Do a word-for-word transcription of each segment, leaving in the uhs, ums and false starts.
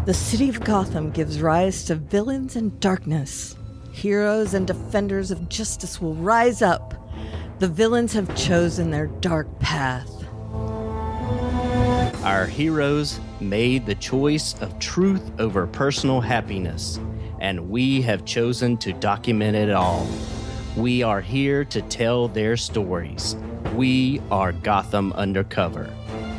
The city of Gotham gives rise to villains and darkness. Heroes and defenders of justice will rise up. The villains have chosen their dark path. Our heroes made the choice of truth over personal happiness, and we have chosen to document it all. We are here to tell their stories. We are Gotham Undercover.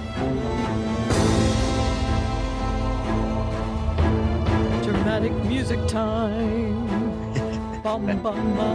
Dramatic music time. Bum, bum, bum.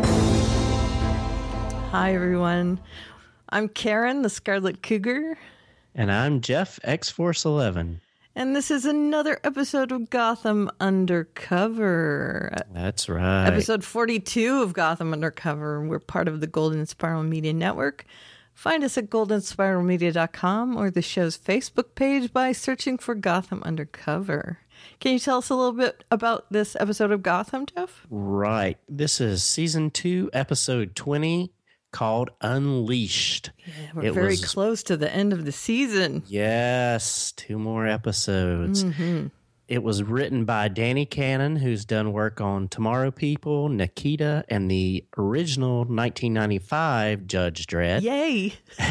Hi, everyone. I'm Karen, the Scarlet Cougar. And I'm Jeff, X-Force eleven. And this is another episode of Gotham Undercover. That's right. Episode forty-two of Gotham Undercover. We're part of the Golden Spiral Media Network. Find us at golden spiral media dot com or the show's Facebook page by searching for Gotham Undercover. Can you tell us a little bit about this episode of Gotham, Jeff? Right. This is season two, episode twenty, called Unleashed. Yeah, we're it very was, close to the end of the season. Yes, two more episodes. Mm-hmm. It was written by Danny Cannon, who's done work on Tomorrow People, Nikita, and the original nineteen ninety-five Judge Dredd. Yay!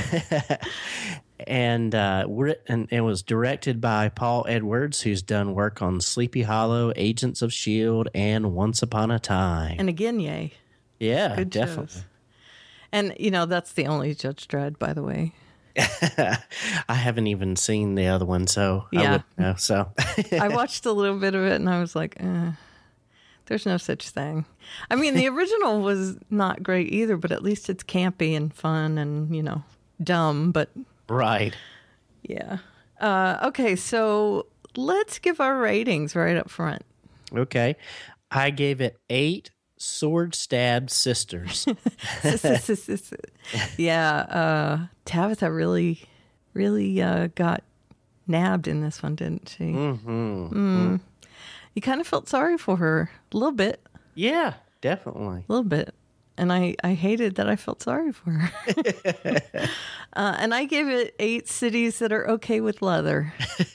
and, uh, and it was directed by Paul Edwards, who's done work on Sleepy Hollow, Agents of S H I E L D, and Once Upon a Time. And again, yay. Yeah, Good definitely. shows. And, you know, that's the only Judge Dredd, by the way. I haven't even seen the other one, so yeah. I wouldn't know. So I watched a little bit of it, and I was like, eh, there's no such thing. I mean, the original was not great either, but at least it's campy and fun and, you know, dumb. But right. Yeah. Uh, okay, so let's give our ratings right up front. Okay. I gave it eight sword stabbed sisters. yeah, uh, Tabitha really, really uh, got nabbed in this one, didn't she? Mm-hmm. Mm. You kind of felt sorry for her a little bit. Yeah, definitely. A little bit. And I, I hated that I felt sorry for her. uh, and I gave it eight cities that are okay with leather.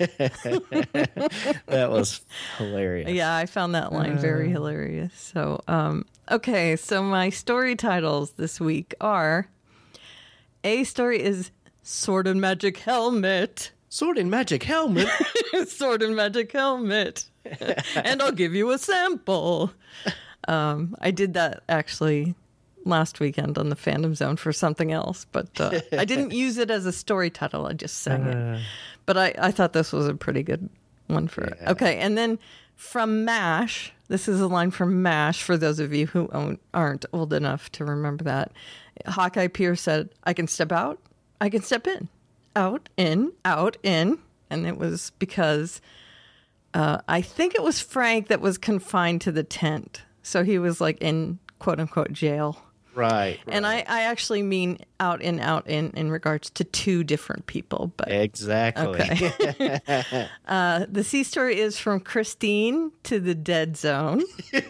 That was hilarious. Yeah, I found that line uh. very hilarious. So, um, okay, so my story titles this week are, A story is Sword and Magic Helmet. Sword and Magic Helmet? Sword and Magic Helmet. And I'll give you a sample. Um, I did that actually last weekend on the Fandom Zone for something else, but uh, I didn't use it as a story title. I just sang uh, it. But I, I thought this was a pretty good one for yeah. it. Okay, and then from MASH, this is a line from MASH for those of you who own, aren't old enough to remember that. Hawkeye Pierce said, I can step out, I can step in. Out, in, out, in. And it was because uh, I think it was Frank that was confined to the tent. So he was like in quote unquote jail. Right. right. And I, I actually mean out in, out in, in regards to two different people. But exactly. Okay. uh, the C story is from Christine to the Dead Zone.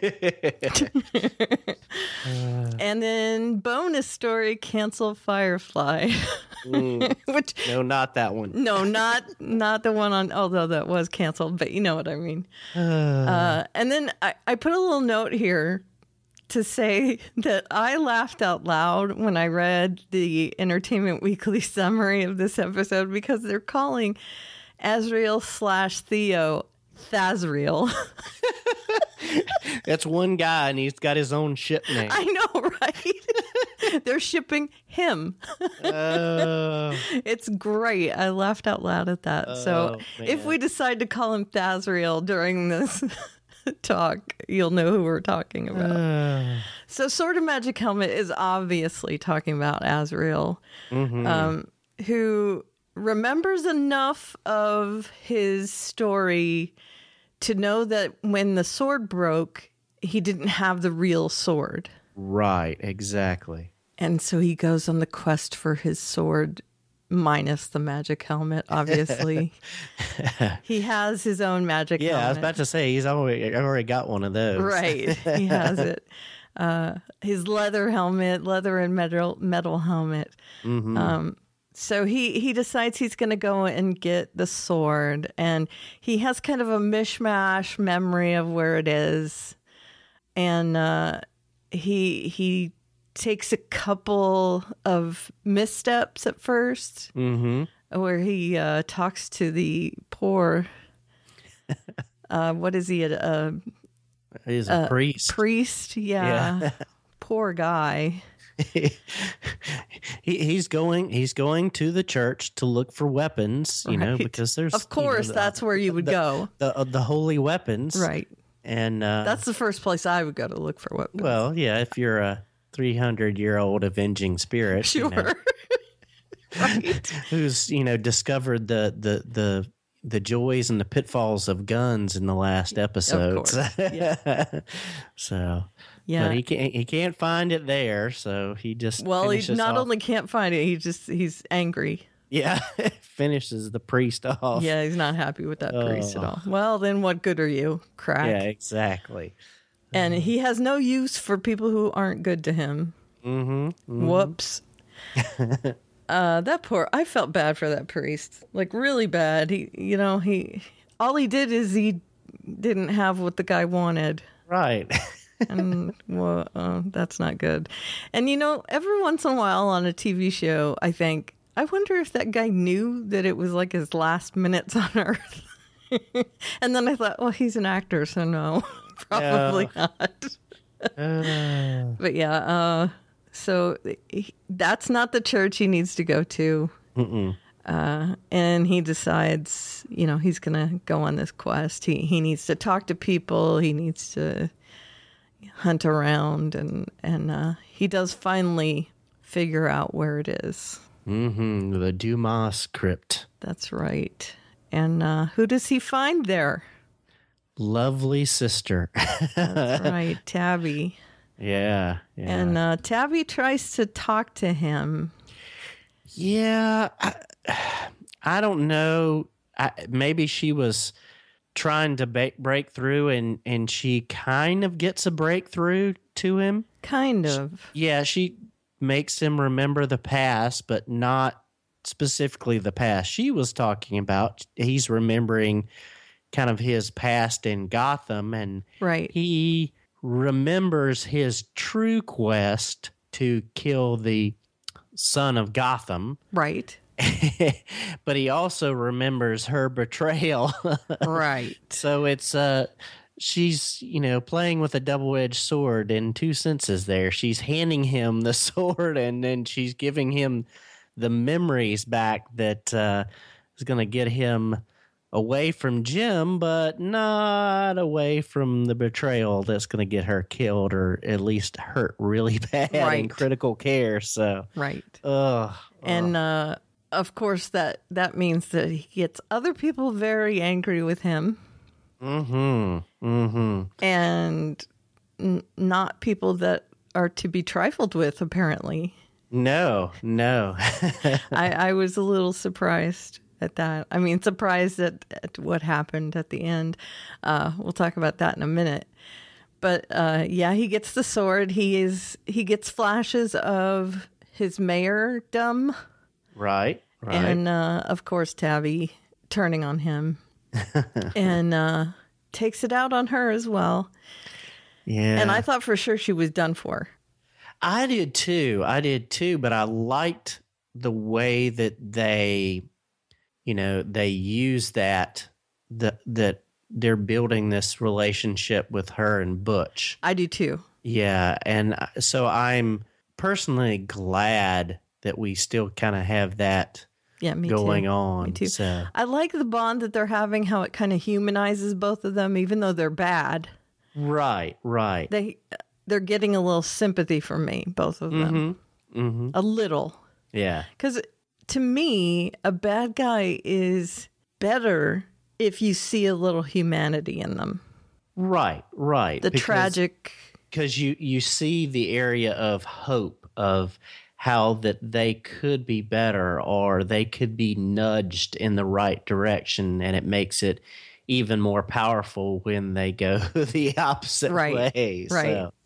uh. And then bonus story, cancel Firefly. mm. Which no, not that one. No, not not the one on, although that was canceled, but you know what I mean. Uh. Uh, and then I, I put a little note here to say that I laughed out loud when I read the Entertainment Weekly summary of this episode because they're calling Azrael slash Theo Thazrael. That's one guy, and he's got his own ship name. I know, right? They're shipping him. Oh. It's great. I laughed out loud at that. Oh, so man. If we decide to call him Thazrael during this talk, you'll know who we're talking about. Uh. So Sword and Magic Helmet is obviously talking about Azrael, mm-hmm. um, who remembers enough of his story to know that when the sword broke, he didn't have the real sword. Right, exactly. And so he goes on the quest for his sword, minus the magic helmet, obviously. He has his own magic yeah, helmet. Yeah, I was about to say, he's already, already got one of those. Right, he has it. Uh, his leather helmet, leather and metal, metal helmet. Mm-hmm. Um, So he, he decides he's going to go and get the sword, and he has kind of a mishmash memory of where it is. And uh, he he takes a couple of missteps at first, Mm-hmm. where he uh, talks to the poor, uh, what is he, a, a He's a, a priest. priest? Yeah. Yeah. Poor guy. he, he's going he's going to the church to look for weapons, you know, Right. because there's Of course, you know, the, that's where you would the, go. the uh, the holy weapons, Right. And uh, That's the first place I would go to look for weapons. well, yeah, if you're a three hundred year old avenging spirit, Sure. you know, Right. who's you know discovered the the the the joys and the pitfalls of guns in the last episodes. course, yeah. So. Yeah. But he can't. He can't find it there, so he just Well, he finishes not off- only can't find it, he just he's angry. yeah finishes the priest off. Yeah, he's not happy with that priest at Oh. all. Well, then what good are you, crack? Yeah, exactly. And he has no use for people who aren't good to him. Mm-hmm. Whoops. uh, that poor. I felt bad for that priest, like really bad. He, you know, he all he did is he didn't have what the guy wanted. Right. And well, uh, that's not good. And you know, every once in a while on a T V show, I think, I wonder if that guy knew that it was like his last minutes on Earth. And then I thought, well, he's an actor, so no, probably not. Uh, But yeah, uh, so he, that's not the church he needs to go to. mm-mm. Uh, and he decides, you know, he's gonna go on this quest. He he needs to talk to people. He needs to hunt around, and and uh, he does finally figure out where it is. Mm-hmm. The Dumas crypt. That's right. And uh, who does he find there? Lovely sister. That's right, Tabby. yeah. Yeah. And uh, Tabby tries to talk to him. yeah. I, I don't know. I, maybe she was trying to ba- break through, and and she kind of gets a breakthrough to him. Kind of. Yeah, she makes him remember the past, but not specifically the past she was talking about. He's remembering kind of his past in Gotham, and Right. he remembers his true quest to kill the son of Gotham. Right. But he also remembers her betrayal. Right. So it's uh she's, you know, playing with a double-edged sword in two senses there. She's handing him the sword, and then she's giving him the memories back that uh, is going to get him away from Jim, but not away from the betrayal that's going to get her killed, or at least hurt really bad in Right. critical care. So, Right. ugh. And uh, of course, that that means that he gets other people very angry with him, Mm-hmm. Mm-hmm. and n- not people that are to be trifled with, apparently. No, no. I, I was a little surprised at that. I mean, surprised at, at what happened at the end. Uh, we'll talk about that in a minute. But uh, yeah, he gets the sword. He is he gets flashes of his mayordom, Right, right. and uh, of course Tabby turning on him, and uh, takes it out on her as well. yeah. And I thought for sure she was done for. I did too. I did too, but I liked the way that they, you know, they use that, that, that they're building this relationship with her and Butch. I do too. Yeah. And I- so I'm personally glad that we still kind of have that Yeah, me going too. on. Me too. So, I like the bond that they're having, how it kind of humanizes both of them, even though they're bad. right, right. They they're getting a little sympathy from me, both of them, Mm-hmm. a little. Yeah. Because to me, a bad guy is better if you see a little humanity in them. Right, right. The Because- tragic, because you you see the area of hope of how that they could be better, or they could be nudged in the right direction, and it makes it even more powerful when they go the opposite Right, way. right. So,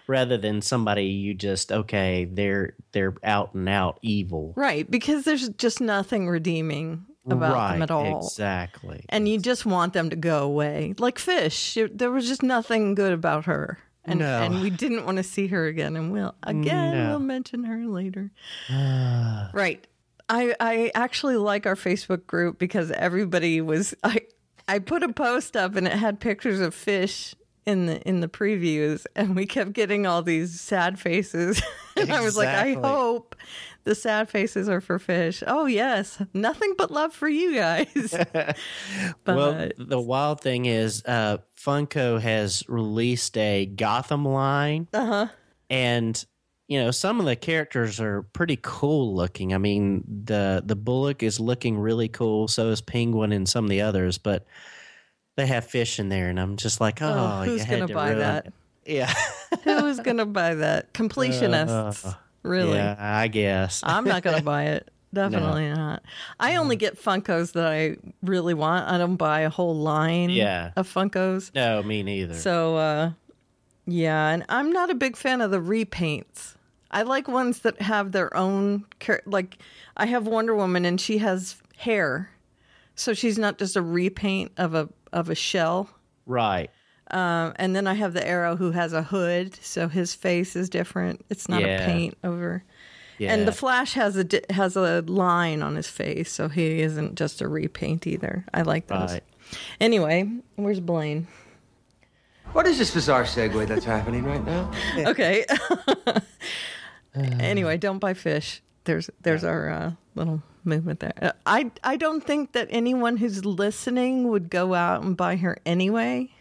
rather than somebody you just okay, they're they're out and out evil. Right, because there's just nothing redeeming about right, them at all. Exactly. And you just want them to go away. Like Fish, there was just nothing good about her. And, no. and we didn't want to see her again. And we'll, again, no. we'll mention her later. Right. I, I actually like our Facebook group because everybody was, I, I put a post up and it had pictures of Fish in the in the previews, and we kept getting all these sad faces. And exactly. I was like, I hope the sad faces are for Fish. Oh yes, nothing but love for you guys. But, well, the wild thing is, uh, Funko has released a Gotham line, uh-huh. and you know some of the characters are pretty cool looking. I mean, the the Bullock is looking really cool. So is Penguin and some of the others, but they have Fish in there, and I'm just like, oh, oh who's going to buy that? It. Yeah. Who's going to buy that? Completionists. Uh, really? Yeah, I guess. I'm not going to buy it. Definitely no. not. I only get Funkos that I really want. I don't buy a whole line yeah. of Funkos. No, me neither. So, uh, yeah, and I'm not a big fan of the repaints. I like ones that have their own, like, I have Wonder Woman, and she has hair. So she's not just a repaint of a of a shell. Right. Um, and then I have the Arrow who has a hood, so his face is different. It's not yeah. a paint over. Yeah. And the Flash has a has a line on his face, so he isn't just a repaint either. I like those. Right. Anyway, where's Blaine? What is this bizarre segue that's happening right now? Okay. Anyway, don't buy Fish. There's there's yeah. our uh, little movement there. I I don't think that anyone who's listening would go out and buy her anyway.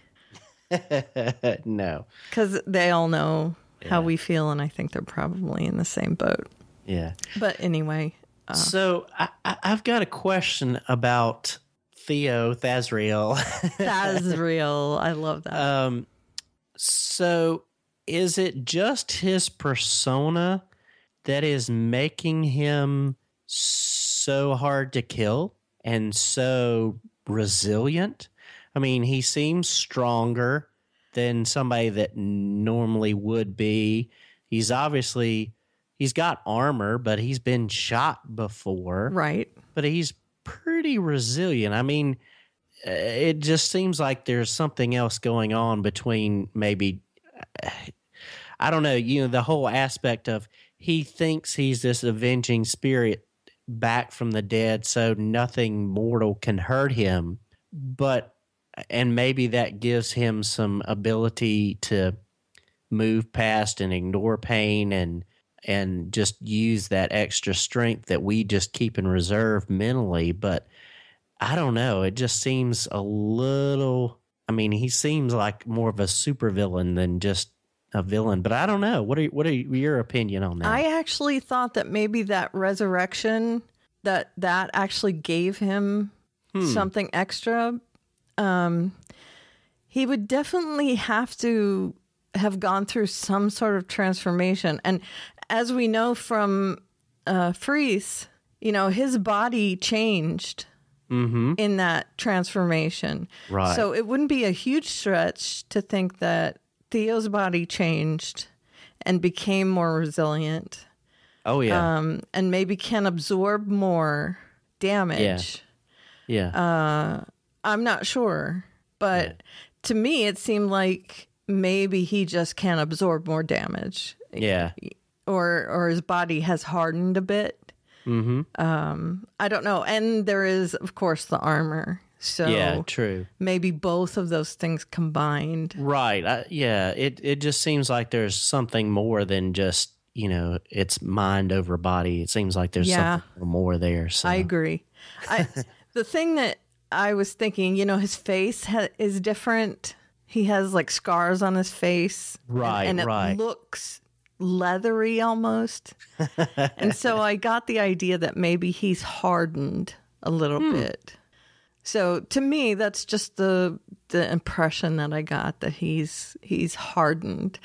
No, because they all know yeah. how we feel, and I think they're probably in the same boat. Yeah. But anyway, uh, so I, I, I've got a question about Theo Thazriel. Thazriel, I love that. Um, so is it just his persona that is making him so hard to kill and so resilient? I mean, he seems stronger than somebody that normally would be. He's obviously, he's got armor, but he's been shot before. Right. But he's pretty resilient. I mean, it just seems like there's something else going on between maybe, I don't know, you know, the whole aspect of he thinks he's this avenging spirit back from the dead, so nothing mortal can hurt him. But, and maybe that gives him some ability to move past and ignore pain and and just use that extra strength that we just keep in reserve mentally. But I don't know. It just seems a little, I mean, he seems like more of a supervillain than just a villain, but I don't know. What are what are your opinion on that? I actually thought that maybe that resurrection, that that actually gave him hmm. something extra. Um, he would definitely have to have gone through some sort of transformation. And as we know from uh, Freeze, you know, his body changed mm-hmm. in that transformation. Right. So it wouldn't be a huge stretch to think that Theo's body changed and became more resilient. Oh, yeah. Um, and maybe can absorb more damage. Yeah. Yeah. Uh, I'm not sure. But yeah. to me, it seemed like maybe he just can absorb more damage. Yeah. Or, or his body has hardened a bit. Mm-hmm. Um, I don't know. And there is, of course, the armor. So yeah, true. Maybe both of those things combined. Right. I, yeah. It it just seems like there's something more than just, you know, it's mind over body. It seems like there's yeah. something more there. So. I agree. I the thing that I was thinking, you know, his face ha- is different. He has like scars on his face. Right. And, and it right. looks leathery almost. And so I got the idea that maybe he's hardened a little hmm. bit. So to me, that's just the the impression that I got, that he's he's hardened.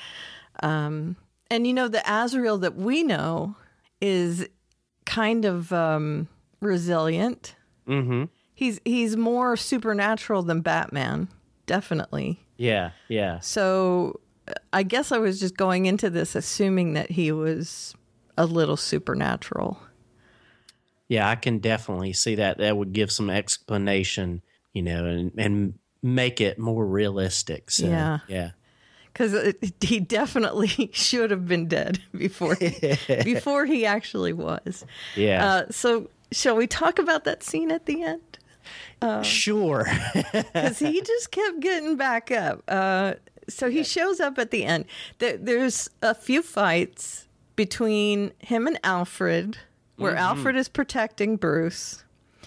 Um, and, you know, the Azrael that we know is kind of um, resilient. Mm-hmm. He's he's more supernatural than Batman, definitely. Yeah, yeah. So I guess I was just going into this assuming that he was a little supernatural. Yeah, I can definitely see that. That would give some explanation, you know, and, and make it more realistic. So, Yeah. Yeah. Because he definitely should have been dead before he, before he actually was. Yeah. Uh, so shall we talk about that scene at the end? Sure. Because he just kept getting back up. Uh, so he shows up at the end. There, there's a few fights between him and Alfred, where Mm-hmm. Alfred is protecting Bruce.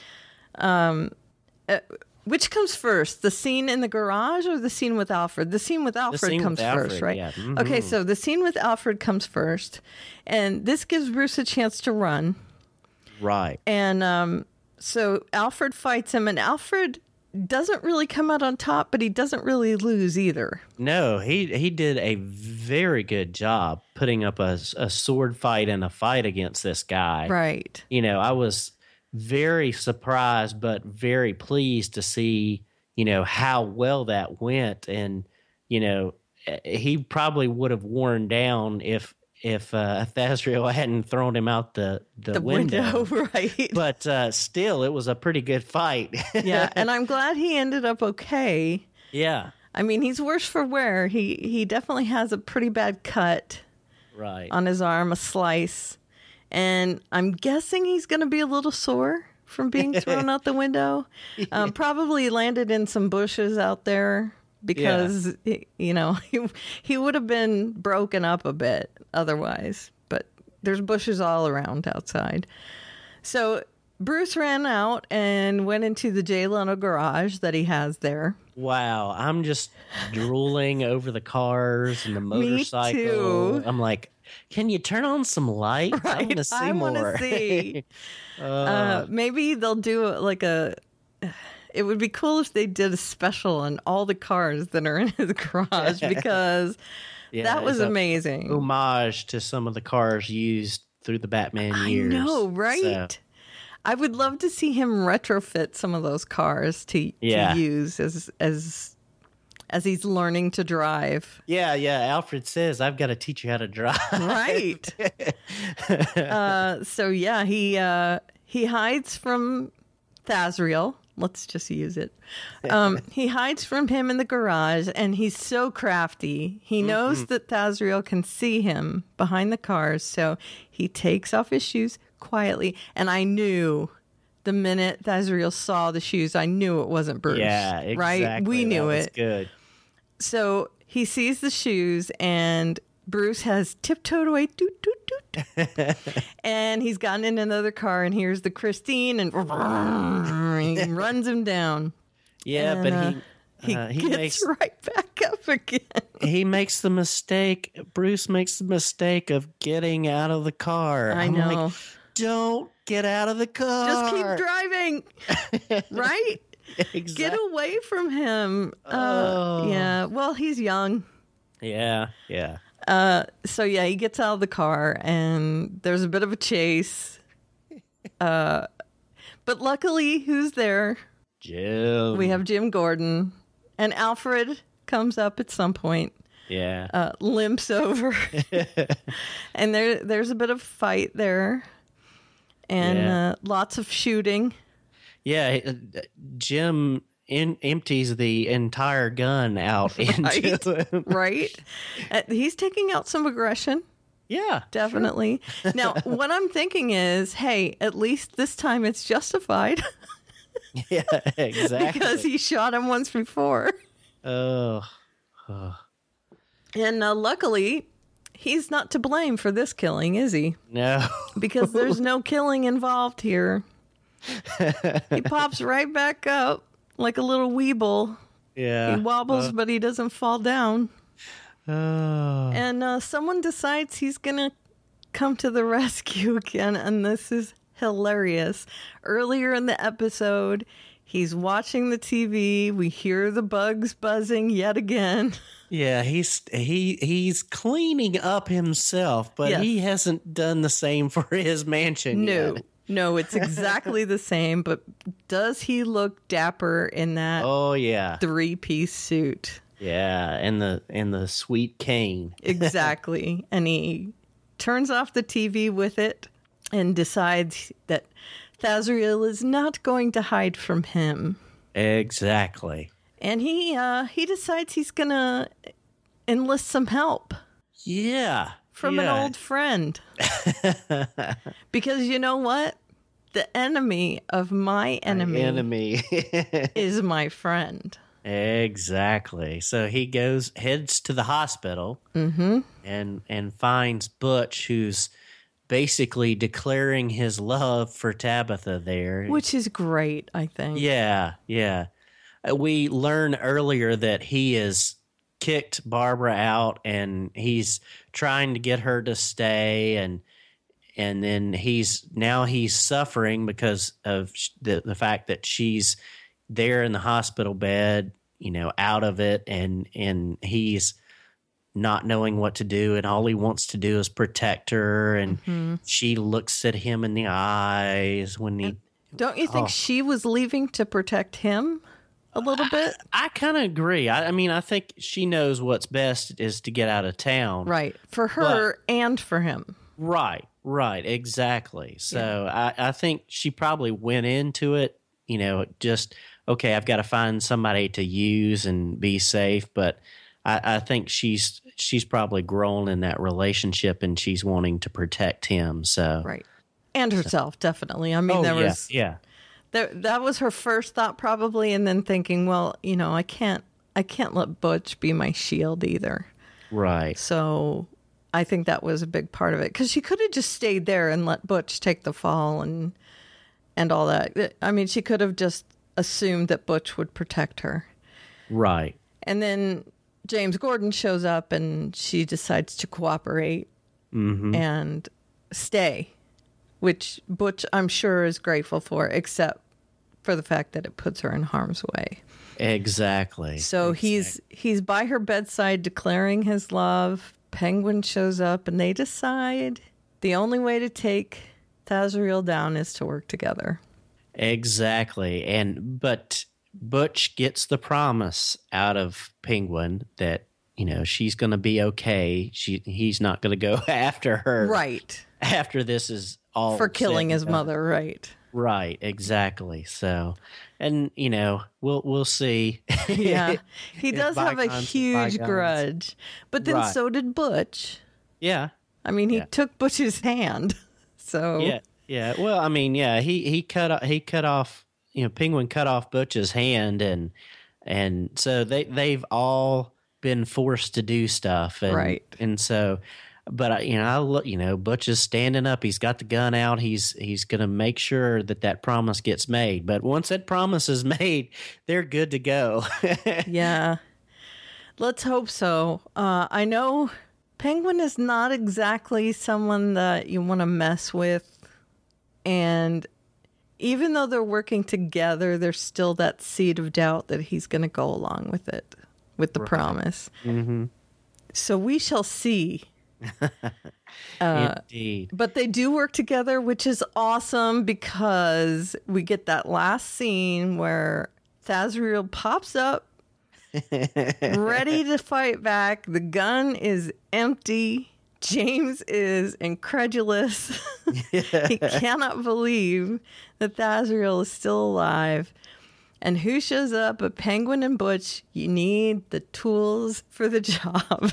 Um, uh, which comes first, the scene in the garage or the scene with Alfred? The scene with Alfred scene comes with Alfred, first, right? yeah. Mhm. Okay, so the scene with Alfred comes first, and this gives Bruce a chance to run. Right. And um, so Alfred fights him, and Alfred doesn't really come out on top, but he doesn't really lose either. No, he he did a very good job putting up a, a sword fight and a fight against this guy. Right. You know, I was very surprised, but very pleased to see, you know, how well that went. And, you know, he probably would have worn down if if uh, Thazriel hadn't thrown him out the, the, The window. window, right. But uh, still, it was a pretty good fight. Yeah, and I'm glad he ended up okay. Yeah. I mean, he's worse for wear. He he definitely has a pretty bad cut Right. on his arm, a slice. And I'm guessing he's going to be a little sore from being thrown out the window. Um, probably landed in some bushes out there because, he- you know, he, he would have been broken up a bit otherwise. But there's bushes all around outside. So Bruce ran out and went into the Jay Leno garage that he has there. Wow, I'm just drooling over the cars and the Me motorcycle. too. I'm like, can you turn on some lights? I want to see I more. want to see. uh, maybe they'll do like a. It would be cool if they did a special on all the cars that are in his garage because Yeah, that was it's a amazing. homage to some of the cars used through the Batman I years. know, right? So, I would love to see him retrofit some of those cars to, Yeah. to use as as as he's learning to drive. yeah, yeah. Alfred says, "I've got to teach you how to drive." Right. uh, so yeah, he uh, he hides from Thazriel. Let's just use it. Um, he hides from him in the garage, and he's so crafty. He knows that Thazriel can see him behind the cars, so he takes off his shoes quietly. And I knew the minute Thazriel saw the shoes, I knew it wasn't Bruce. Yeah, exactly. Right? We That knew was it. Good. So he sees the shoes, and Bruce has tiptoed away, doot, doot, doot. And he's gotten in another car, and here's the Christine, and he runs him down. Yeah, And, but uh, he He uh, he gets makes right back up again. he makes the mistake. Bruce makes the mistake of getting out of the car. I I'm know. like, don't get out of the car. Just keep driving, right? Exactly. Get away from him. Uh, Oh. Yeah. Well, he's young. Yeah, yeah. Uh, so yeah, he gets out of the car, and there's a bit of a chase. Uh, but luckily, who's there? Jim. We have Jim Gordon, and Alfred comes up at some point, Yeah. uh, limps over, and there there's a bit of fight there, and Yeah. uh, lots of shooting. Yeah, uh, Jim in, empties the entire gun out into him. Right? Uh, he's taking out some aggression. Yeah, Definitely. Now, what I'm thinking is, hey, at least this time it's justified yeah, exactly. because he shot him once before. oh, And uh, luckily, he's not to blame for this killing, is he? no. Because there's no killing involved here. He pops right back up like a little weeble. Yeah. He wobbles, but he doesn't fall down. Oh. And uh, someone decides he's going to come to the rescue again, and this is hilarious. Earlier in the episode, he's watching the T V. We hear the bugs buzzing yet again. Yeah, he's he he's cleaning up himself, but Yes. he hasn't done the same for his mansion No, yet. no, it's exactly the same, but does he look dapper in that Oh yeah. three-piece suit? Yeah, and the and the sweet cane. Exactly. And he turns off the T V with it and decides that Thazriel is not going to hide from him. Exactly. And he uh, he decides he's going to enlist some help. Yeah. From yeah. an old friend. Because you know what? The enemy of my enemy, my enemy. is my friend. Exactly. So he goes, heads to the hospital mm-hmm. and and finds Butch, who's basically declaring his love for Tabitha there. Which is great, I think. Yeah, yeah. We learn earlier that he has kicked Barbara out and he's trying to get her to stay, and and then he's now he's suffering because of the the fact that she's there in the hospital bed, you know, out of it, and and he's not knowing what to do, and all he wants to do is protect her, and mm-hmm. she looks at him in the eyes when he. And don't you think oh. she was leaving to protect him a little bit? I, I kind of agree. I, I mean, I think she knows what's best is to get out of town. Right. For her but, and for him. Right, right, exactly. So yeah. I, I think she probably went into it, you know, just, okay, I've got to find somebody to use and be safe. But I, I think she's she's probably grown in that relationship and she's wanting to protect him. So right. And herself, so. Definitely. I mean, oh, there yeah, was... Yeah, There, that was her first thought probably, and then thinking, well, you know, I can't, I can't let Butch be my shield either. Right. So I think that was a big part of it, because she could have just stayed there and let Butch take the fall and and all that. I mean, she could have just assumed that Butch would protect her. Right. And then James Gordon shows up, and she decides to cooperate mm-hmm. and stay. Which Butch, I'm sure, is grateful for, except for the fact that it puts her in harm's way. Exactly. So exactly. he's he's by her bedside declaring his love. Penguin shows up, and they decide the only way to take Thazriel down is to work together. Exactly. And but Butch gets the promise out of Penguin that, you know, she's going to be okay. She he's not going to go after her. Right. After this is all for killing his mother, right? Right, exactly. So, and you know, we'll we'll see. Yeah, he does have a huge grudge, but then right. so did Butch. Yeah, I mean, he yeah. took Butch's hand. So yeah, yeah. Well, I mean, yeah, he he cut he cut off. You know, Penguin cut off Butch's hand, and and so they they've all been forced to do stuff, and, right? And so. But, you know, I look, you know, Butch is standing up. He's got the gun out. He's he's going to make sure that that promise gets made. But once that promise is made, they're good to go. Yeah. Let's hope so. Uh, I know Penguin is not exactly someone that you want to mess with. And even though they're working together, there's still that seed of doubt that he's going to go along with it, with the right. promise. Mm-hmm. So we shall see. uh, Indeed. But they do work together, which is awesome, because we get that last scene where Thazriel pops up ready to fight back. The gun is empty. James is incredulous. He cannot believe that Thazriel is still alive. And who shows up but Penguin and Butch? You need the tools for the job.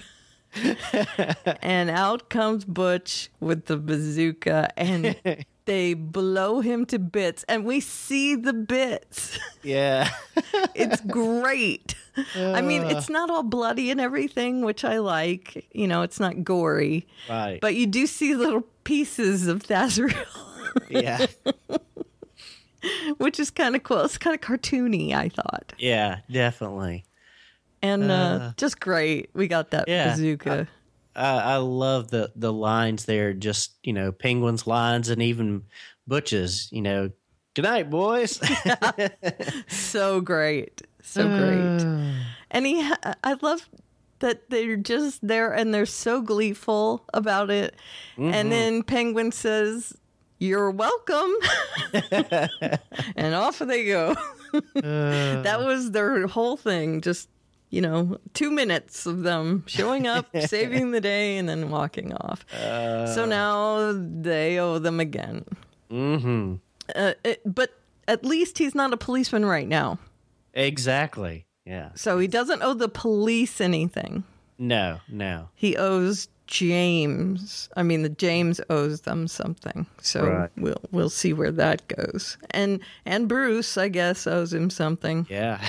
And out comes Butch with the bazooka, and they blow him to bits, and we see the bits. Yeah. It's great. Uh, I mean, it's not all bloody and everything, which I like. You know, it's not gory. Right. But you do see little pieces of Thazriel. Yeah. Which is kind of cool. It's kind of cartoony, I thought. Yeah, definitely. And uh, uh, just great. We got that yeah, bazooka. I, I love the, the lines there. Just, you know, Penguin's lines and even Butch's, you know, good night, boys. Yeah. So great. So great. And he, I love that they're just there and they're so gleeful about it. Mm-hmm. And then Penguin says, "You're welcome." And off they go. uh. That was their whole thing. Just you know, two minutes of them showing up, saving the day, and then walking off. Uh, so now they owe them again. Mm-hmm. Uh, it, but at least he's not a policeman right now. Exactly. Yeah. So he doesn't owe the police anything. No, no. He owes James. I mean, the James owes them something. So right. we'll we'll see where that goes. And and Bruce, I guess, owes him something. Yeah.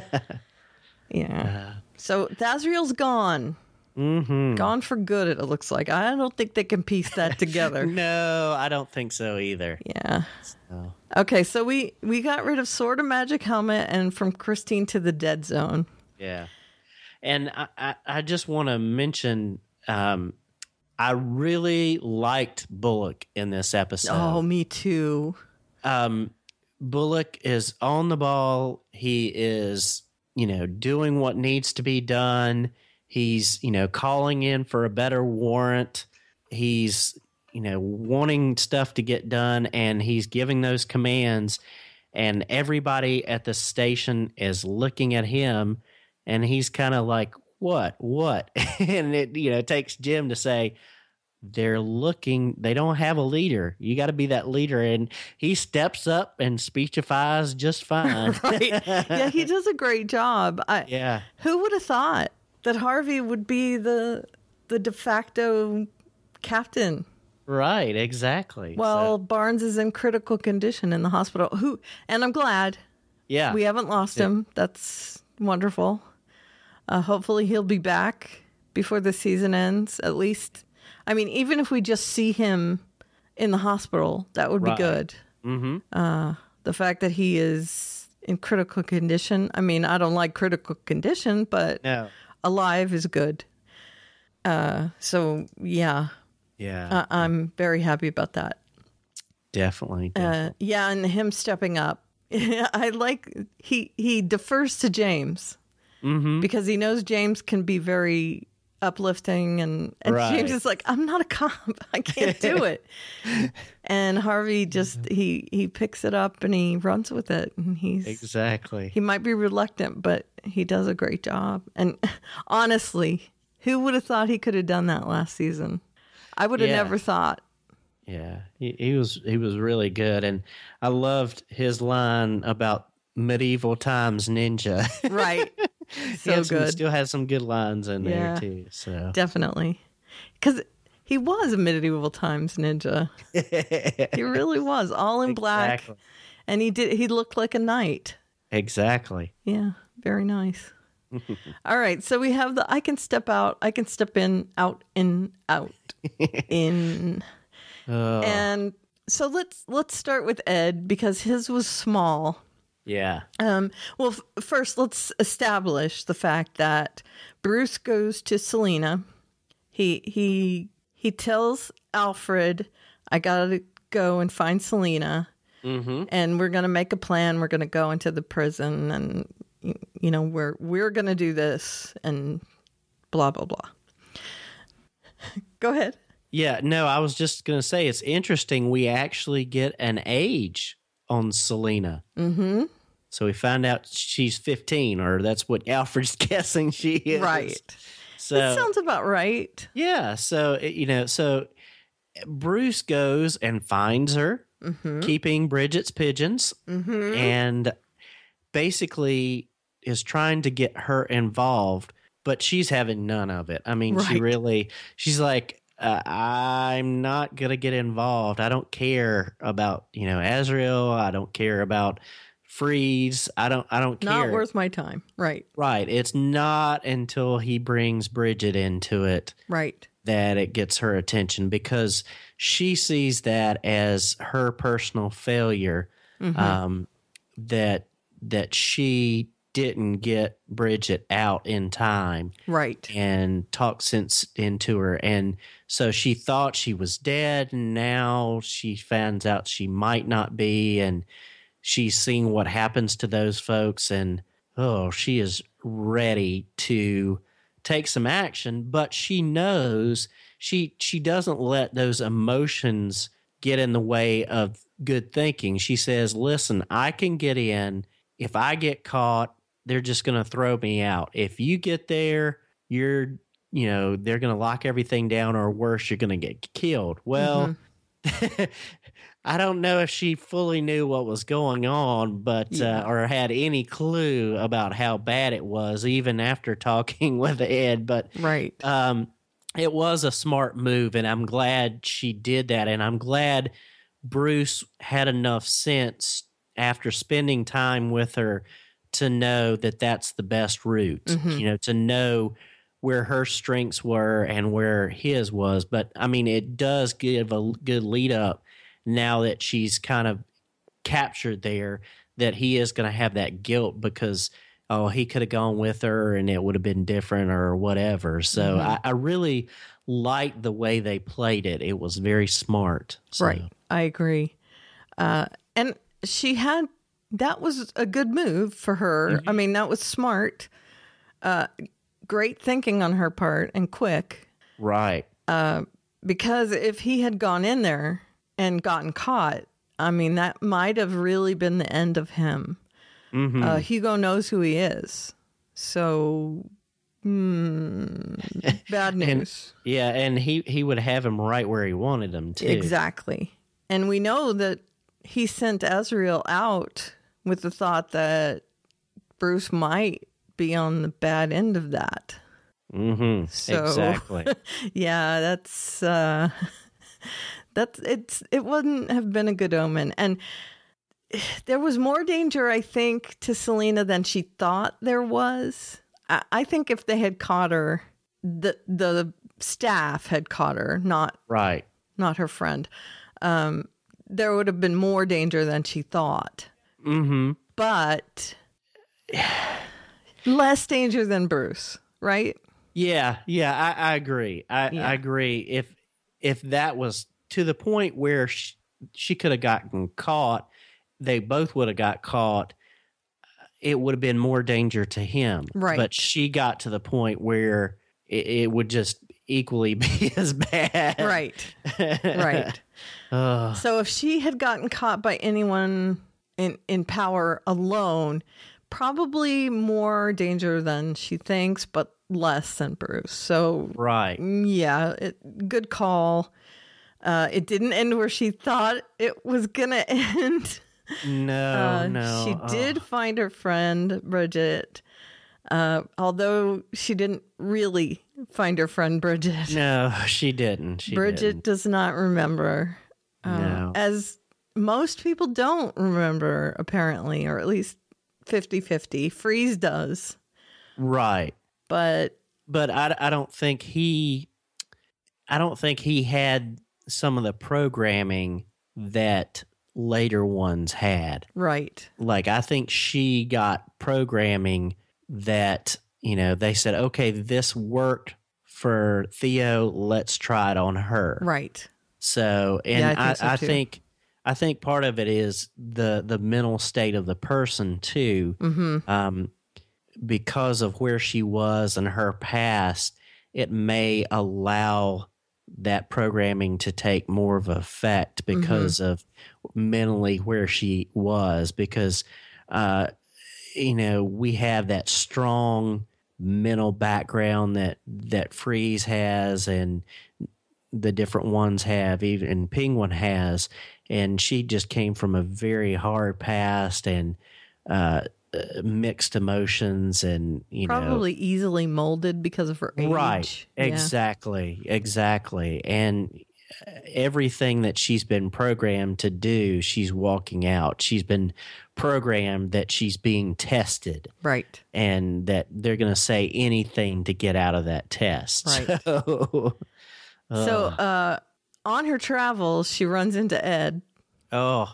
Yeah. Uh, so Thazriel's gone. Mm-hmm. Gone for good, it looks like. I don't think they can piece that together. No, I don't think so either. Yeah. So. Okay, so we, we got rid of Sword of Magic Helmet and From Christine to the Dead Zone. Yeah. And I, I, I just want to mention, um, I really liked Bullock in this episode. Oh, me too. Um, Bullock is on the ball. He is, you know, doing what needs to be done. He's, you know, calling in for a better warrant. He's, you know, wanting stuff to get done, and he's giving those commands. And everybody at the station is looking at him, and he's kind of like, what, what? And it, you know, takes Jim to say, they're looking, they don't have a leader. You got to be that leader. And he steps up and speechifies just fine. Right. Yeah, he does a great job. I, yeah. Who would have thought that Harvey would be the the de facto captain? Right, exactly. Well, so. Barnes is in critical condition in the hospital. Who, and I'm glad. Yeah. We haven't lost him. That's wonderful. Uh, hopefully he'll be back before the season ends, at least. I mean, even if we just see him in the hospital, that would right. be good. Mm-hmm. Uh, the fact that he is in critical condition, I mean, I don't like critical condition, but no. alive is good. Uh, so, yeah. Yeah. Uh, I'm very happy about that. Definitely. definitely. Uh, yeah, and him stepping up. I like, he, he defers to James mm-hmm. because he knows James can be very uplifting, and, and right. James is like, I'm not a cop, I can't do it. And Harvey just he he picks it up and he runs with it, and he's exactly he might be reluctant, but he does a great job. And honestly, who would have thought he could have done that last season? I would have yeah. never thought. Yeah, he, he was he was really good, and I loved his line about medieval times ninja. Right. So some, good. Still has some good lines in Yeah, there too. So definitely, because he was a medieval times ninja. He really was, all in black, exactly. and he did. He looked like a knight. Exactly. Yeah, very nice. All right, so we have the I can step out, I can step in, out, in, out, in, oh. and so let's let's start with Ed because his was small. Yeah. Um, well, f- first, let's establish the fact that Bruce goes to Selena. He he he tells Alfred, "I gotta go and find Selena, mm-hmm. and we're gonna make a plan. We're gonna go into the prison, and you know we're we're gonna do this, and blah blah blah." Go ahead. Yeah. No, I was just gonna say it's interesting. We actually get an age on Selena. Mm-hmm. So we find out she's fifteen, or that's what Alfred's guessing she is. Right. So that sounds about right. Yeah. So, you know, so Bruce goes and finds her, mm-hmm. keeping Bridget's pigeons, mm-hmm. and basically is trying to get her involved, but she's having none of it. I mean, right. she really, she's like, Uh, I'm not going to get involved. I don't care about, you know, Azrael. I don't care about Freeze. I don't, I don't care. Not worth my time. Right. Right. It's not until he brings Bridget into it. Right. That it gets her attention because she sees that as her personal failure. Mm-hmm. Um, that, that she didn't get Bridget out in time. Right. And talk sense into her. And so she thought she was dead, and now she finds out she might not be, and she's seeing what happens to those folks, and oh, she is ready to take some action, but she knows she she doesn't let those emotions get in the way of good thinking. She says, listen, I can get in. If I get caught, they're just going to throw me out. If you get there, you're, you know, they're going to lock everything down, or worse, you're going to get killed. Well, mm-hmm. I don't know if she fully knew what was going on, but yeah. uh, or had any clue about how bad it was, even after talking with Ed. But right, um, it was a smart move, and I'm glad she did that, and I'm glad Bruce had enough sense after spending time with her to know that that's the best route. Mm-hmm. You know, to know where her strengths were and where his was. But I mean, it does give a good lead up. Now that she's kind of captured there, that he is going to have that guilt because, oh, he could have gone with her and it would have been different or whatever. So mm-hmm. I, I really liked the way they played it. It was very smart. So. Right. I agree. Uh, and she had, that was a good move for her. Mm-hmm. I mean, that was smart. Uh, great thinking on her part and quick. Right. Uh, because if he had gone in there and gotten caught, I mean, that might have really been the end of him. Mm-hmm. Uh, Hugo knows who he is. So, mm, bad news. And, yeah, and he, he would have him right where he wanted him, too. Exactly. And we know that he sent Azrael out with the thought that Bruce might be on the bad end of that. Mm-hmm. So, exactly. Yeah, that's... Uh, That's it's it wouldn't have been a good omen. And there was more danger, I think, to Selena than she thought there was. I, I think if they had caught her, the the staff had caught her, not right, not her friend. Um, there would have been more danger than she thought. Mm-hmm. But less danger than Bruce, right? Yeah, yeah, I, I agree. I, yeah. I agree. If if that was to the point where she, she could have gotten caught, they both would have got caught, it would have been more danger to him. Right. But she got to the point where it, it would just equally be as bad. Right. Right. uh. So if she had gotten caught by anyone in, in power alone, probably more danger than she thinks, but less than Bruce. So, right. Yeah, it, good call. Uh, it didn't end where she thought it was going to end. No, uh, no. She oh. did find her friend, Bridget, uh, although she didn't really find her friend, Bridget. No, she didn't. She Bridget didn't. does not remember. Uh, no. As most people don't remember, apparently, or at least fifty-fifty. Freeze does. Right. But... But I, I don't think he... I don't think he had some of the programming that later ones had. Right. Like, I think she got programming that, you know, they said, okay, this worked for Theo, let's try it on her. Right. So, and yeah, I, I, think, so I too. think I think part of it is the the mental state of the person too. Mm-hmm. Um, because of where she was and her past, it may allow that programming to take more of effect because mm-hmm. of mentally where she was, because uh you know, we have that strong mental background that that Freeze has and the different ones have, even Penguin has, and she just came from a very hard past and uh mixed emotions, and you probably know, probably easily molded because of her age. Right. Yeah. Exactly. Exactly. And everything that she's been programmed to do, she's walking out. She's been programmed that she's being tested. Right. And that they're going to say anything to get out of that test. Right. So, uh, so uh, on her travels, she runs into Ed. Oh.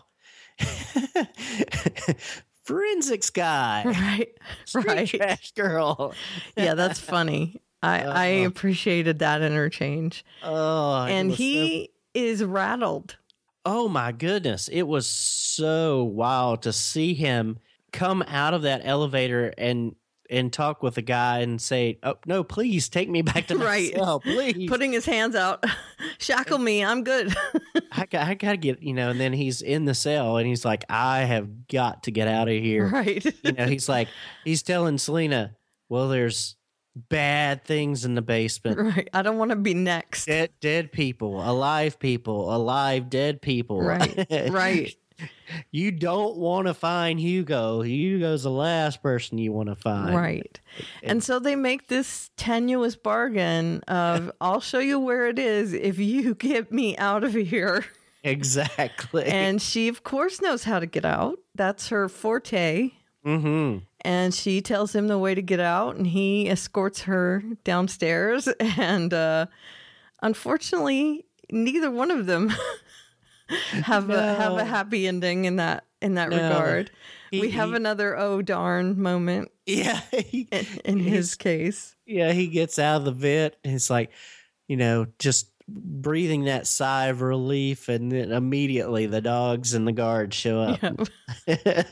Forensics guy. Right. Street right. trash girl. Yeah, that's funny. I, uh, I appreciated that interchange. Oh, and he so... is rattled. Oh my goodness. It was so wild to see him come out of that elevator and and talk with the guy and say, "Oh no, please take me back to my Right. cell, please." Putting his hands out, shackle me, I'm good. I got, I got to get, you know. And then he's in the cell, and he's like, "I have got to get out of here." Right. You know, he's like, he's telling Selena, "Well, there's bad things in the basement. Right. I don't want to be next. Dead, dead people, alive people, alive, dead people." Right. Right. You don't want to find Hugo. Hugo's the last person you want to find. Right. And so they make this tenuous bargain of, I'll show you where it is if you get me out of here. Exactly. And she, of course, knows how to get out. That's her forte. Mm-hmm. And she tells him the way to get out, and he escorts her downstairs. And uh, unfortunately, neither one of them have No. a have a happy ending in that in that No. regard. He- we have he- another oh darn moment Yeah. He, in, in his case. yeah, he gets out of the vent. And it's like, you know, just breathing that sigh of relief. And then immediately the dogs and the guards show up. Yeah.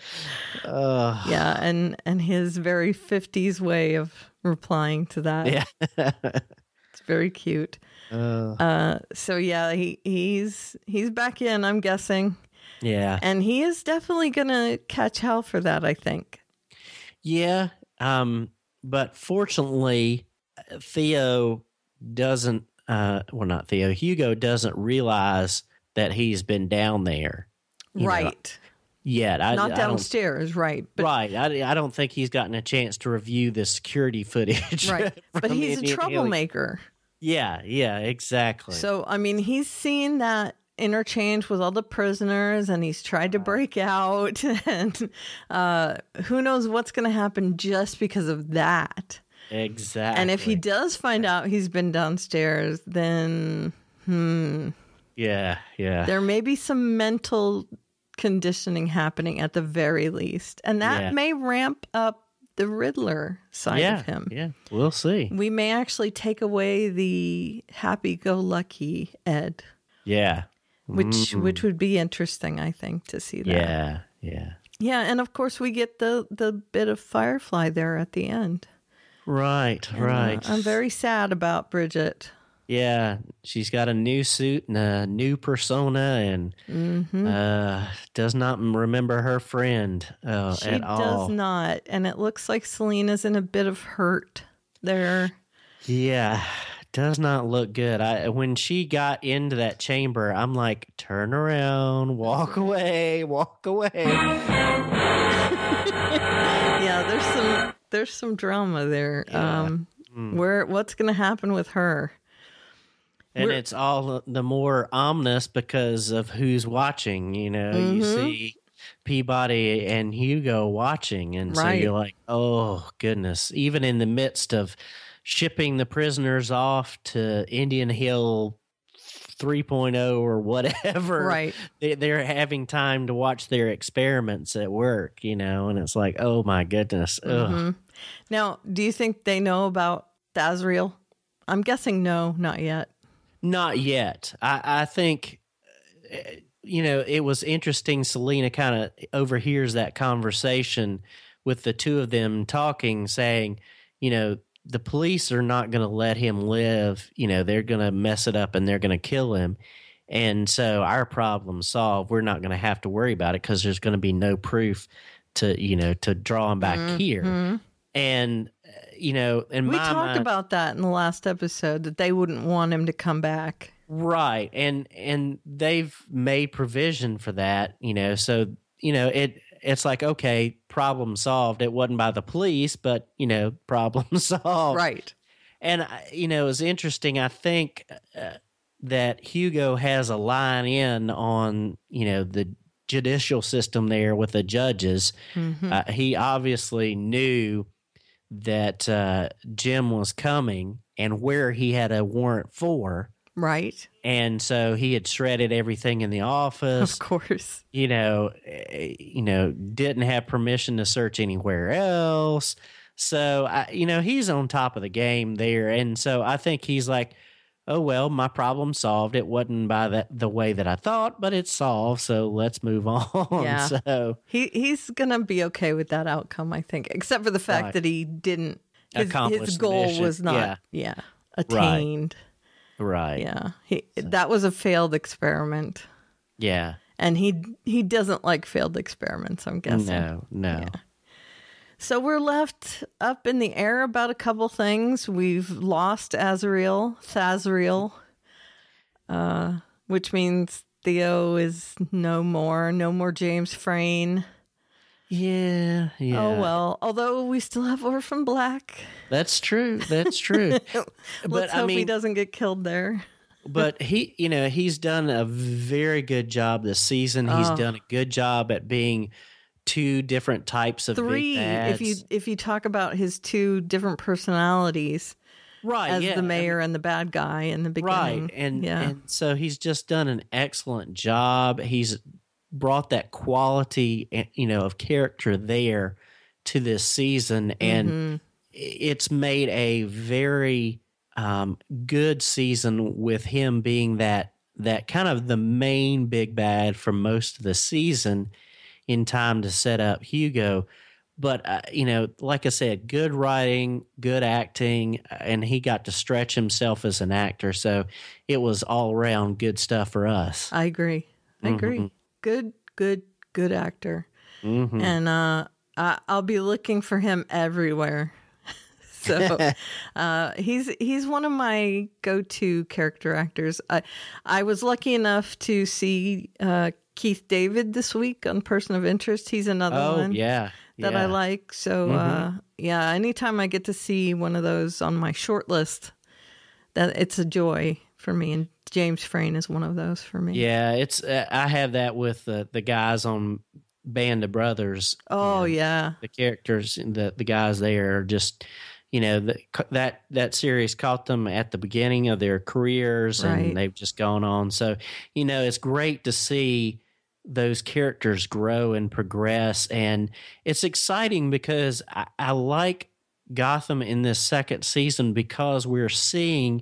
Uh, Yeah, and and his very fifties way of replying to that. yeah. It's very cute. Uh, Uh, so yeah, he he's he's back in, I'm guessing, yeah. and he is definitely gonna catch hell for that, I think. Yeah. Um, but fortunately, Theo doesn't, uh, well, not Theo, Hugo doesn't realize that he's been down there. you know, Right. yet. I, Not I don't- downstairs, right. But right. I, I don't think he's gotten a chance to review the security footage. right. But from he's a Indian Hill. troublemaker. Yeah, yeah, exactly. So I mean, he's seen that interchange with all the prisoners, and he's tried to break out, and uh, who knows what's going to happen just because of that. exactly. And if he does find out he's been downstairs, then hmm, yeah, yeah, there may be some mental conditioning happening at the very least, and that Yeah. may ramp up the Riddler side yeah, of him. yeah, we'll see. We may actually take away the happy-go-lucky Ed, Yeah, which which would be interesting, I think, to see that. yeah, yeah. Yeah, and of course we get the the bit of Firefly there at the end. Right, Uh, right. I'm very sad about Bridget. Yeah, she's got a new suit and a new persona, and Mm-hmm. uh, does not remember her friend uh, She at does all. not, and it looks like Selena's in a bit of hurt there. Yeah, does not look good. I when she got into that chamber, I'm like, turn around, walk away, walk away. Yeah, there's some there's some drama there. Yeah. Um, Mm. where what's going to happen with her? And We're- it's all the more ominous because of who's watching. You know, you Mhm. see Peabody and Hugo watching, and so Right. you're like, oh goodness! Even in the midst of shipping the prisoners off to Indian Hill three point oh or whatever, Right. they, they're having time to watch their experiments at work. You know, and it's like, oh my goodness! Ugh. Mhm. Now, do you think they know about Thazriel? I'm guessing no, not yet. Not yet. I, I think, uh, you know, it was interesting. Selena kind of overhears that conversation with the two of them talking, saying, you know, the police are not going to let him live. You know, they're going to mess it up and they're going to kill him. And so our problem's solved. We're not going to have to worry about it because there's going to be no proof to, you know, to draw him back here. Mhm. And, uh, you know, in We my talked mind, about that in the last episode, that they wouldn't want him to come back. right, and and they've made provision for that, you know. So you know, it it's like, okay, problem solved. It wasn't by the police, but you know, problem solved. Right. And I- you know, it's interesting. I think uh, that Hugo has a line in on you know the judicial system there with the judges. Mhm. Uh, he obviously knew that uh, Jim was coming and where he had a warrant for. Right. And so he had shredded everything in the office, Of course. you know, eh, you know, didn't have permission to search anywhere else. So, I, you know, he's on top of the game there. And so I think he's like, oh, well, my problem solved. It wasn't by that the way that I thought, but it's solved. So let's move on. Yeah. So he he's gonna be okay with that outcome, I think, except for the fact Right. that he didn't. His, Accomplish his the goal mission. was not, Yeah. yeah, attained. right. Yeah, he that was a failed experiment, Yeah. and he he doesn't like failed experiments, I'm guessing. No, no. So we're left up in the air about a couple things. We've lost Azrael, Thazrael, uh, which means Theo is no more. No more James Frayne. Yeah, yeah. Oh, well. Although we still have Orphan Black. That's true. That's true. Let's but hope I mean, he doesn't get killed there. but he, you know, he's done a very good job this season. He's Oh. done a good job at being two different types of Three, big bads. if you if you talk about his two different personalities right, as yeah, the mayor and the bad guy in the beginning. right, and yeah. and so he's just done an excellent job. He's brought that quality, you know, of character there to this season, and Mm-hmm. it's made a very um, good season with him being that that kind of the main big bad for most of the season in time to set up Hugo. But, uh, you know, like I said, good writing, good acting, and he got to stretch himself as an actor. So it was all around good stuff for us. I agree. I agree. Mm-hmm. Good, good, good actor. Mhm. And uh, I, I'll be looking for him everywhere. So uh, he's he's one of my go-to character actors. I I was lucky enough to see uh, Keith David this week on Person of Interest. He's another Oh, one yeah. that I yeah. like. So uh, yeah, anytime I get to see one of those on my short list, that it's a joy for me. And James Frayne is one of those for me. Yeah, it's. Uh, I have that with the the guys on Band of Brothers. Oh yeah. The characters, the the guys there are just, you know, the, that that series caught them at the beginning of their careers, Right. and they've just gone on. So, you know, it's great to see those characters grow and progress, and it's exciting because I, I like Gotham in this second season because we're seeing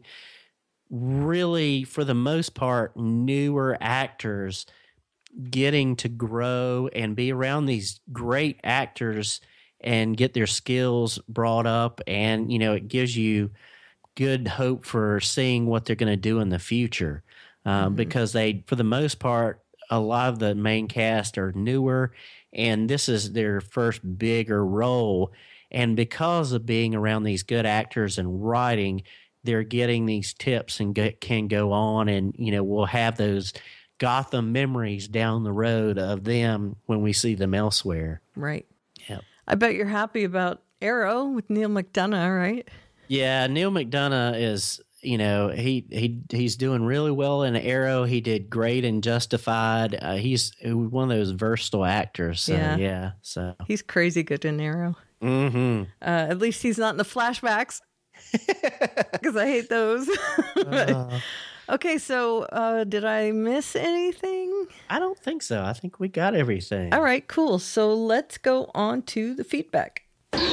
really, for the most part, newer actors getting to grow and be around these great actors and get their skills brought up. And, you know, it gives you good hope for seeing what they're going to do in the future. Um, Mm-hmm. Because they, for the most part, a lot of the main cast are newer, and this is their first bigger role. And because of being around these good actors and writing, they're getting these tips and get, can go on, and, you know, we'll have those Gotham memories down the road of them when we see them elsewhere. Right. Yep. I bet you're happy about Arrow with Neil McDonough, right? Yeah, Neil McDonough is, you know, he he he's doing really well in Arrow. He did great in Justified. Uh, he's one of those versatile actors. So, Yeah. yeah. So. He's crazy good in Arrow. Mm-hmm. Uh, at least he's not in the flashbacks because I hate those. Uh, Okay, so uh, did I miss anything? I don't think so. I think we got everything. All right, cool. So let's go on to the feedback.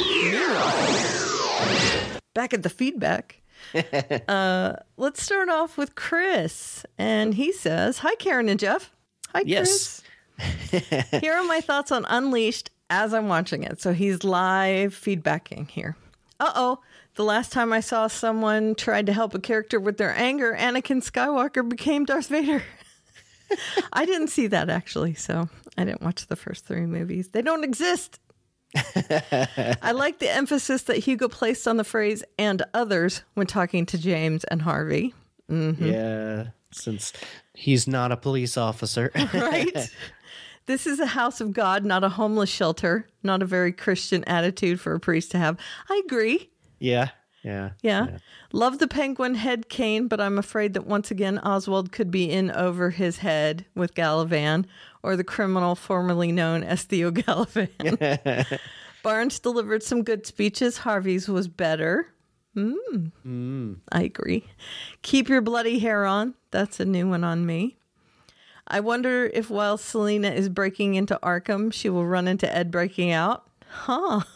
Back at the feedback. uh, let's start off with Chris. And he says, hi, Karen and Jeff. Hi, Yes. Chris. Here are my thoughts on Unleashed as I'm watching it. So he's live feedbacking here. Uh-oh. The last time I saw someone tried to help a character with their anger, Anakin Skywalker became Darth Vader. I didn't see that, actually, so I didn't watch the first three movies. They don't exist. I like the emphasis that Hugo placed on the phrase "and others" when talking to James and Harvey. Mm-hmm. Yeah, since he's not a police officer. Right? This is a house of God, not a homeless shelter. Not a very Christian attitude for a priest to have. I agree. Yeah, yeah. Yeah. Love the penguin head cane, but I'm afraid that once again Oswald could be in over his head with Galavan, or the criminal formerly known as Theo Galavan. Barnes delivered some good speeches. Harvey's was better. Mm. Mm. I agree. Keep your bloody hair on. That's a new one on me. I wonder if while Selena is breaking into Arkham, she will run into Ed breaking out. Huh.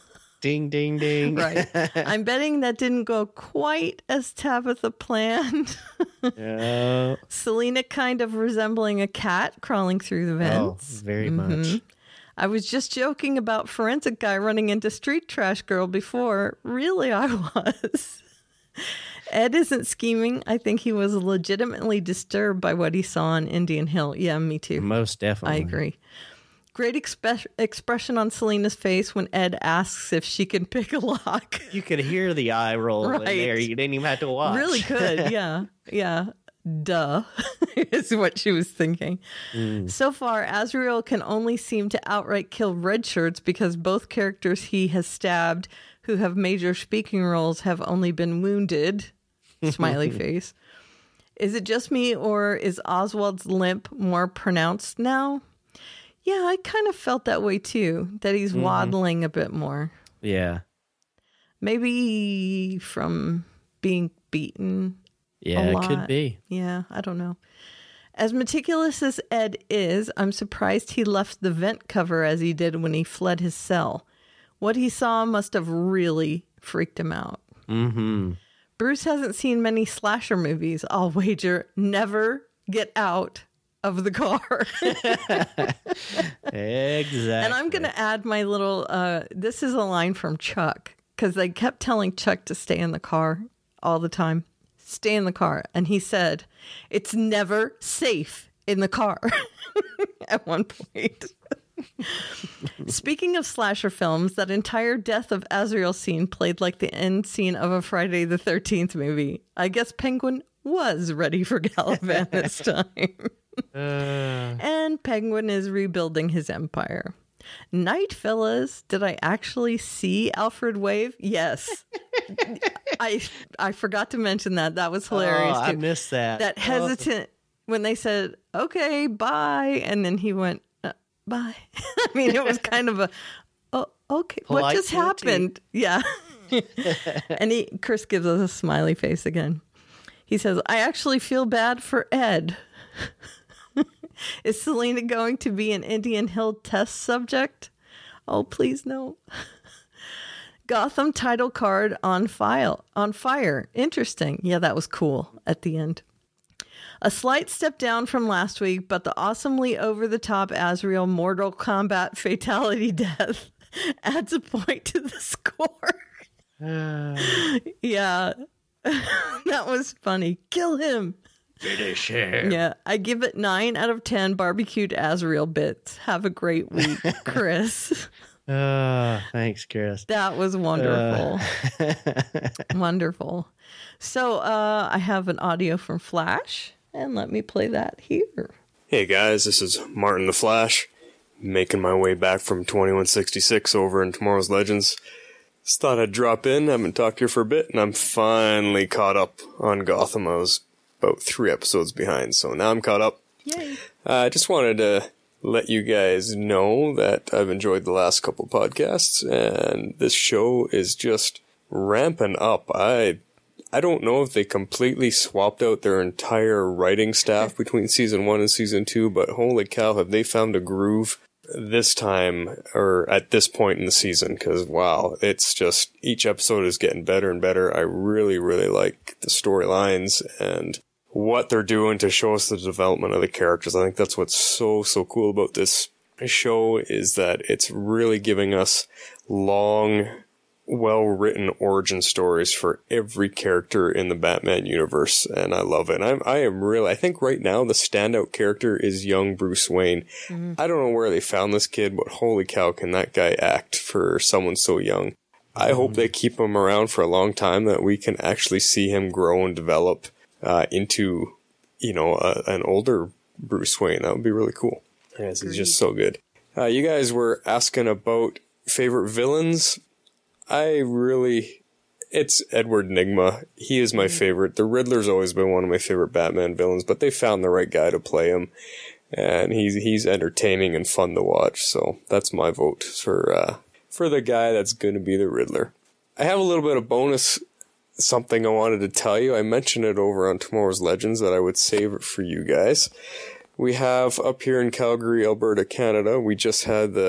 Ding, ding, ding. Right. I'm betting that didn't go quite as Tabitha planned. Oh. Selena kind of resembling a cat crawling through the vents. Oh, very mm-hmm. much. I was just joking about forensic guy running into street trash girl before. Really, I was. Ed isn't scheming. I think he was legitimately disturbed by what he saw on Indian Hill. Yeah, me too. Most definitely. I agree. Great expe- expression on Selena's face when Ed asks if she can pick a lock. You could hear the eye roll right. in there. You didn't even have to watch. Really could, yeah. Yeah. Duh, is what she was thinking. Mm. So far, Azriel can only seem to outright kill red shirts because both characters he has stabbed who have major speaking roles have only been wounded. Smiley face. Is it just me, or is Oswald's limp more pronounced now? Yeah, I kind of felt that way too, that he's mm-hmm. waddling a bit more. Yeah. Maybe from being beaten. Yeah, it could be. Yeah, I don't know. As meticulous as Ed is, I'm surprised he left the vent cover as he did when he fled his cell. What he saw must have really freaked him out. Mm-hmm. Bruce hasn't seen many slasher movies. I'll wager never get out of the car. Exactly. And I'm going to add my little, uh, this is a line from Chuck, because they kept telling Chuck to stay in the car all the time. Stay in the car. And he said, it's never safe in the car at one point. Speaking of slasher films, that entire death of Azriel scene played like the end scene of a Friday the thirteenth movie. I guess Penguin was ready for Caliban this time. uh. And Penguin is rebuilding his empire. Night, fellas. Did I actually see Alfred wave? Yes. I I forgot to mention that. That was hilarious. Oh, I missed that. That hesitant oh. when they said, okay, bye. And then he went, uh, bye. I mean, it was kind of a, oh, okay. Polite what just happened? Yeah. And he, Chris gives us a smiley face again. He says, I actually feel bad for Ed. Is Selena going to be an Indian Hill test subject? Oh, please no. Gotham title card on file on fire. Interesting. Yeah, that was cool at the end. A slight step down from last week, but the awesomely over-the-top Azriel Mortal Kombat fatality death adds a point to the score. Uh. Yeah, that was funny. Kill him. Finish him. Yeah, I give it nine out of ten barbecued Azriel bits. Have a great week, Chris. Oh, thanks, Chris. That was wonderful. Uh. Wonderful. So uh, I have an audio from Flash, and let me play that here. Hey guys, this is Martin the Flash, making my way back from twenty-one sixty-six over in Tomorrow's Legends. Just thought I'd drop in, haven't talked here for a bit, and I'm finally caught up on Gotham. I was about three episodes behind, so now I'm caught up. Yay. I uh, just wanted to let you guys know that I've enjoyed the last couple podcasts, and this show is just ramping up. I I don't know if they completely swapped out their entire writing staff between season one and season two, but holy cow, have they found a groove this time, or at this point in the season, because wow, it's just, each episode is getting better and better. I really, really like the storylines and what they're doing to show us the development of the characters. I think that's what's so, so cool about this show, is that it's really giving us long, well-written origin stories for every character in the Batman universe, and I love it. And I'm, I am really, I think right now the standout character is young Bruce Wayne. Mm-hmm. I don't know where they found this kid, but holy cow, can that guy act for someone so young. I mm-hmm. hope they keep him around for a long time, that we can actually see him grow and develop uh, into, you know, uh, an older Bruce Wayne. That would be really cool. Yes, he's just so good. Uh, you guys were asking about favorite villains. I really, it's Edward Nygma. He is my favorite. The Riddler's always been one of my favorite Batman villains, but they found the right guy to play him, and he's he's entertaining and fun to watch. So that's my vote for uh, for the guy that's going to be the Riddler. I have a little bit of bonus something I wanted to tell you. I mentioned it over on Tomorrow's Legends that I would save it for you guys. We have up here in Calgary, Alberta, Canada, we just had the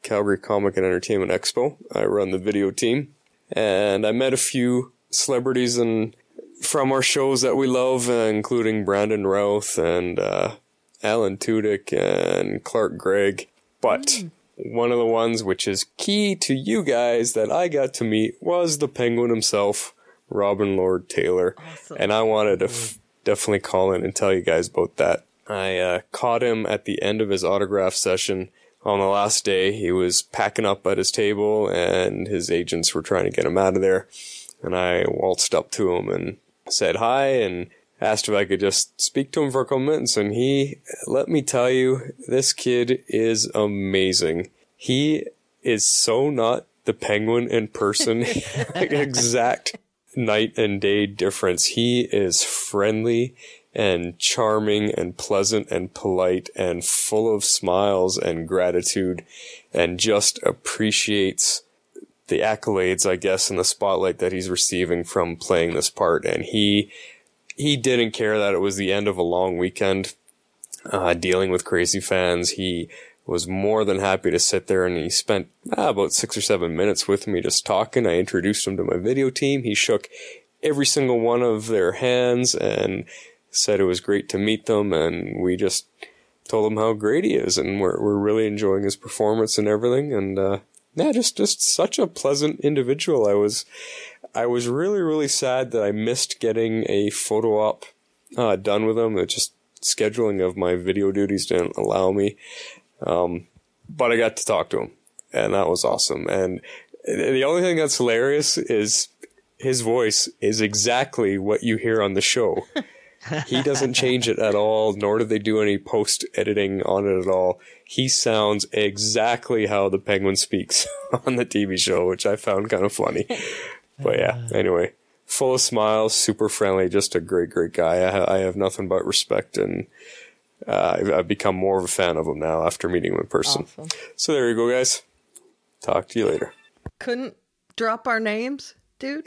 Calgary Comic and Entertainment Expo. I run the video team, and I met a few celebrities and from our shows that we love, uh, including Brandon Routh and uh, Alan Tudyk and Clark Gregg. But mm. one of the ones which is key to you guys that I got to meet was the Penguin himself, Robin Lord Taylor. Awesome. And I wanted to f- definitely call in and tell you guys about that. I uh, caught him at the end of his autograph session on the last day. He was packing up at his table and his agents were trying to get him out of there. And I waltzed up to him and said hi and asked if I could just speak to him for a couple minutes. And he, let me tell you, this kid is amazing. He is so not the Penguin in person. Like exact night and day difference. He is friendly and charming and pleasant and polite and full of smiles and gratitude and just appreciates the accolades, I guess, and the spotlight that he's receiving from playing this part. And he he didn't care that it was the end of a long weekend uh, dealing with crazy fans. He was more than happy to sit there, and he spent ah, about six or seven minutes with me just talking. I introduced him to my video team. He shook every single one of their hands and said it was great to meet them, and we just told him how great he is, and we're we're really enjoying his performance and everything. And uh, yeah, just just such a pleasant individual. I was I was really really sad that I missed getting a photo op uh, done with him. It just scheduling of my video duties didn't allow me, um, but I got to talk to him, and that was awesome. And the only thing that's hilarious is his voice is exactly what you hear on the show. He doesn't change it at all, nor do they do any post-editing on it at all. He sounds exactly how the Penguin speaks on the T V show, which I found kind of funny. But yeah, anyway, full of smiles, super friendly, just a great, great guy. I, ha- I have nothing but respect, and uh, I've, I've become more of a fan of him now after meeting him in person. Awesome. So there you go, guys. Talk to you later. Couldn't drop our names, dude?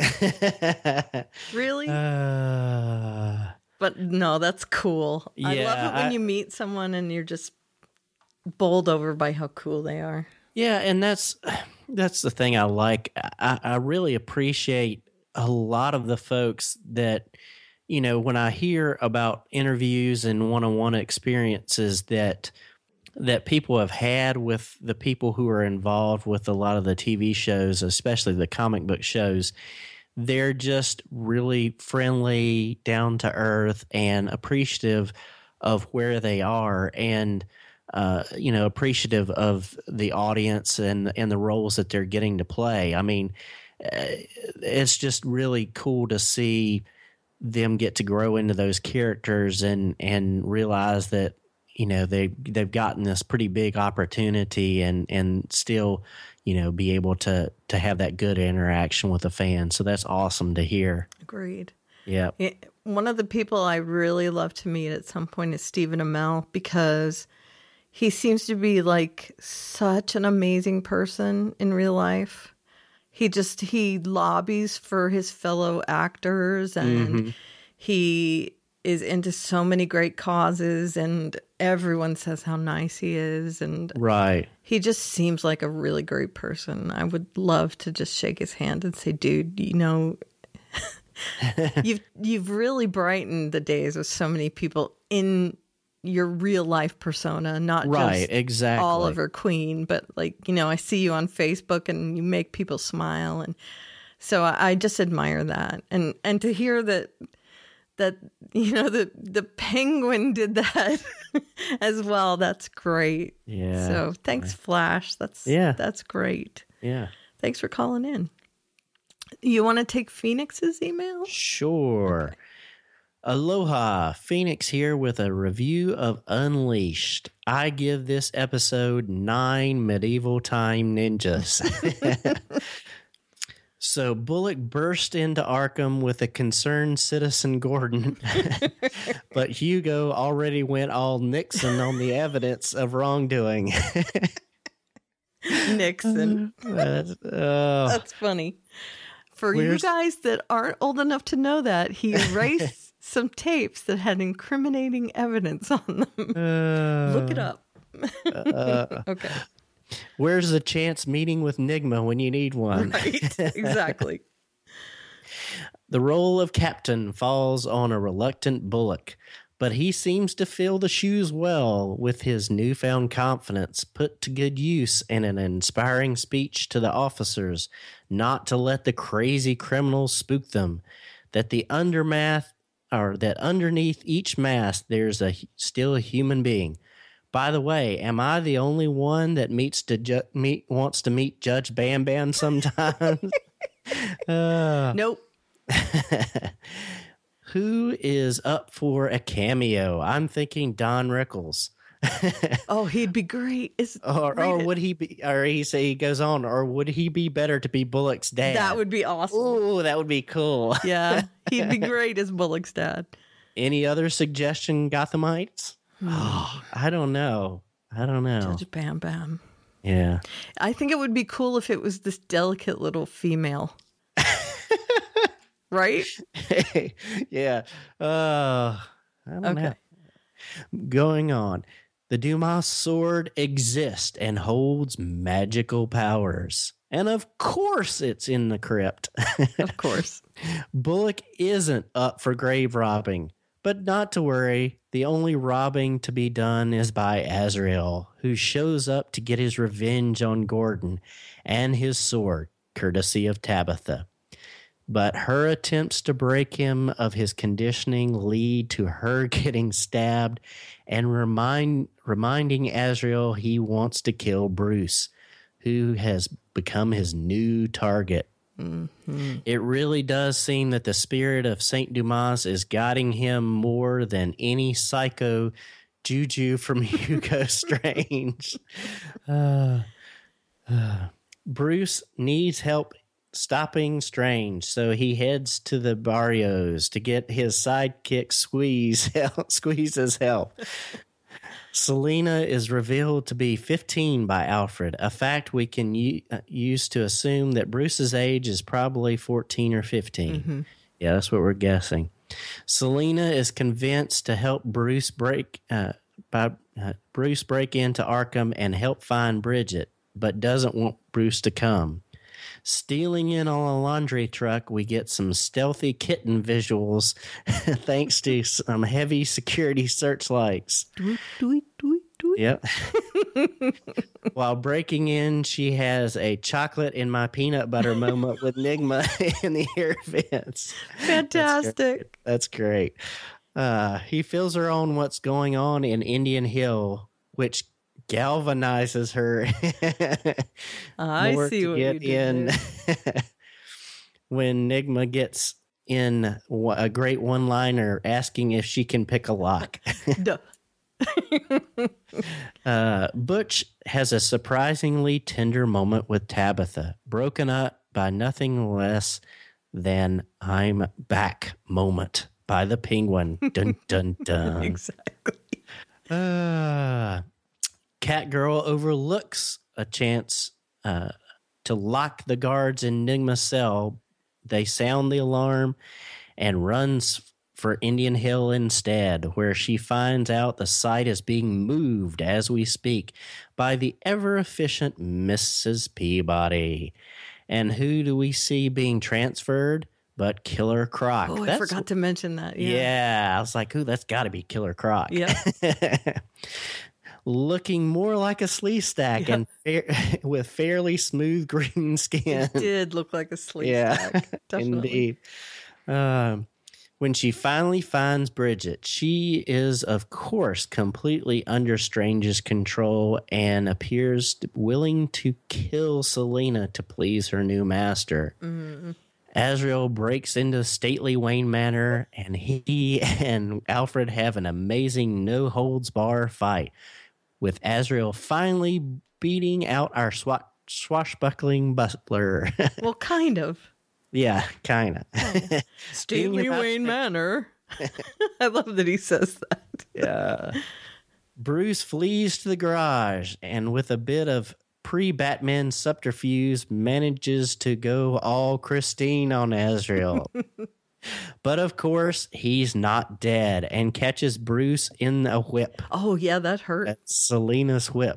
Really? Uh... But no, that's cool. Yeah, I love it when I, you meet someone and you're just bowled over by how cool they are. Yeah, and that's that's the thing I like. I, I really appreciate a lot of the folks that, you know, when I hear about interviews and one-on-one experiences that that people have had with the people who are involved with a lot of the T V shows, especially the comic book shows. They're just really friendly, down to earth, and appreciative of where they are, and uh, you know, appreciative of the audience and and the roles that they're getting to play. I mean, it's just really cool to see them get to grow into those characters and and realize that, you know, they they've gotten this pretty big opportunity and and still, you know, be able to to have that good interaction with the fans. So that's awesome to hear. Agreed. Yeah. One of the people I really love to meet at some point is Stephen Amell, because he seems to be like such an amazing person in real life. He just, he lobbies for his fellow actors, and mm-hmm. he is into so many great causes, and everyone says how nice he is. And right. He just seems like a really great person. I would love to just shake his hand and say, dude, you know, you've you've really brightened the days of so many people in your real life persona, not right, just exactly. Oliver Queen, but like, you know, I see you on Facebook and you make people smile. And so I, I just admire that. And and to hear that, that, you know, the, the Penguin did that as well, that's great. Yeah. So thanks, Flash. That's, yeah. that's great. Yeah. Thanks for calling in. You want to take Phoenix's email? Sure. Okay. Aloha, Phoenix here with a review of Unleashed. I give this episode nine medieval time ninjas. So Bullock burst into Arkham with a concerned citizen Gordon, but Hugo already went all Nixon on the evidence of wrongdoing. Nixon. That's, uh, That's funny. For you guys that aren't old enough to know that, he erased some tapes that had incriminating evidence on them. Uh, Look it up. uh, Okay. Where's the chance meeting with Nigma when you need one? Right, exactly. The role of captain falls on a reluctant Bullock, but he seems to fill the shoes well with his newfound confidence put to good use in an inspiring speech to the officers not to let the crazy criminals spook them, that the undermath or that underneath each mask there's a still a human being. By the way, am I the only one that meets to ju- meet wants to meet Judge Bam Bam sometimes? uh, Nope. Who is up for a cameo? I'm thinking Don Rickles. Oh, he'd be great. Is Or, read or it. would he be, or he say he goes on, or would he be better to be Bullock's dad? That would be awesome. Ooh, that would be cool. Yeah, he'd be great as Bullock's dad. Any other suggestion, Gothamites? Oh, I don't know. I don't know. Judge Bam Bam. Yeah. I think it would be cool if it was this delicate little female. Right? Yeah. Uh, I don't Okay. know. Going on. The Dumas sword exists and holds magical powers. And of course it's in the crypt. Of course. Bullock isn't up for grave robbing. But not to worry, the only robbing to be done is by Azrael, who shows up to get his revenge on Gordon and his sword, courtesy of Tabitha. But her attempts to break him of his conditioning lead to her getting stabbed and remind reminding Azrael he wants to kill Bruce, who has become his new target. Mm-hmm. It really does seem that the spirit of Saint Dumas is guiding him more than any psycho juju from Hugo Strange. Uh, uh, Bruce needs help stopping Strange, so he heads to the barrios to get his sidekick Squeeze help, Squeeze's help. Selena is revealed to be fifteen by Alfred, a fact we can u- use to assume that Bruce's age is probably fourteen or fifteen. Mm-hmm. Yeah, that's what we're guessing. Selena is convinced to help Bruce break uh, by uh, Bruce break into Arkham and help find Bridget, but doesn't want Bruce to come. Stealing in on a laundry truck, we get some stealthy kitten visuals thanks to some heavy security searchlights. Tweet, tweet, tweet, tweet. Yep. While breaking in, she has a chocolate in my peanut butter moment with Nigma in the air vents. Fantastic. That's great. That's great. Uh, he fills her on what's going on in Indian Hill, which galvanizes her. I see to what get you did in there. When Nigma gets in a great one-liner asking if she can pick a lock. Duh. uh, Butch has a surprisingly tender moment with Tabitha, broken up by nothing less than "I'm back" moment by the Penguin. Dun dun dun. Exactly. Uh, Catgirl overlooks a chance uh, to lock the guards in Nigma's cell. They sound the alarm and runs for Indian Hill instead, where she finds out the site is being moved as we speak by the ever-efficient Missus Peabody. And who do we see being transferred but Killer Croc? Oh, I That's, forgot to mention that. Yeah. Yeah, I was like, ooh, that's got to be Killer Croc. Yeah. Looking more like a slee stack Yeah. and fair, with fairly smooth green skin. It did look like a sleep Yeah, stack. Definitely. indeed. Um, when she finally finds Bridget, she is, of course, completely under Strange's control and appears to- willing to kill Selena to please her new master. Mm. Azrael breaks into stately Wayne Manor, and he and Alfred have an amazing no-holds-bar fight, with Azrael finally beating out our swa- swashbuckling butler. Well, kind of. Yeah, kind of. Stately about- Wayne Manor. I love that he says that. Yeah. Bruce flees to the garage and with a bit of pre-Batman subterfuge manages to go all Christine on Azrael. But of course, he's not dead and catches Bruce in a whip. Oh, yeah, that hurt. That's Selena's whip.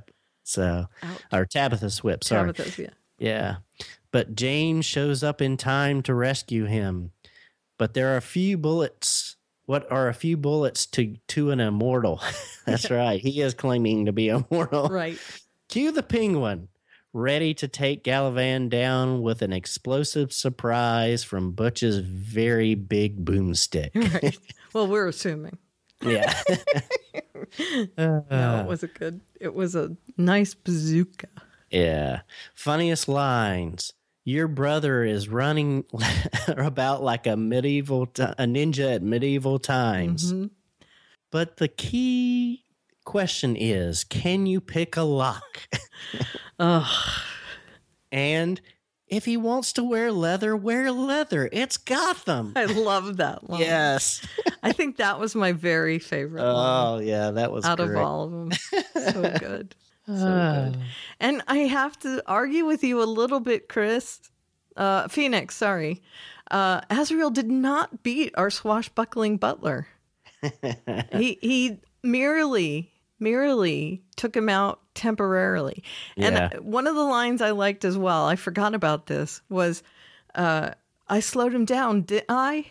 So, Ouch. or Tabitha Swift, sorry. Tabitha's, yeah. Yeah. But Jane shows up in time to rescue him. But there are a few bullets. What are a few bullets to, to an immortal? That's right. He is claiming to be immortal. Right. Cue the penguin, ready to take Galavan down with an explosive surprise from Butch's very big boomstick. Right. Well, we're assuming. Yeah. uh, No, it was a good, it was a nice bazooka. Yeah. Funniest lines. Your brother is running about like a medieval, t- a ninja at medieval times. Mm-hmm. But the key question is, can you pick a lock? Ugh. And if he wants to wear leather, wear leather. It's Gotham. I love that line. Yes. I think that was my very favorite line Oh, yeah, that was out great. of all of them. So good. So good. And I have to argue with you a little bit, Chris. Uh, Phoenix, sorry. Uh, Azrael did not beat our swashbuckling butler. he he merely merely took him out temporarily. And Yeah. one of the lines I liked as well, I forgot about this, was uh, I slowed him down, didn't I?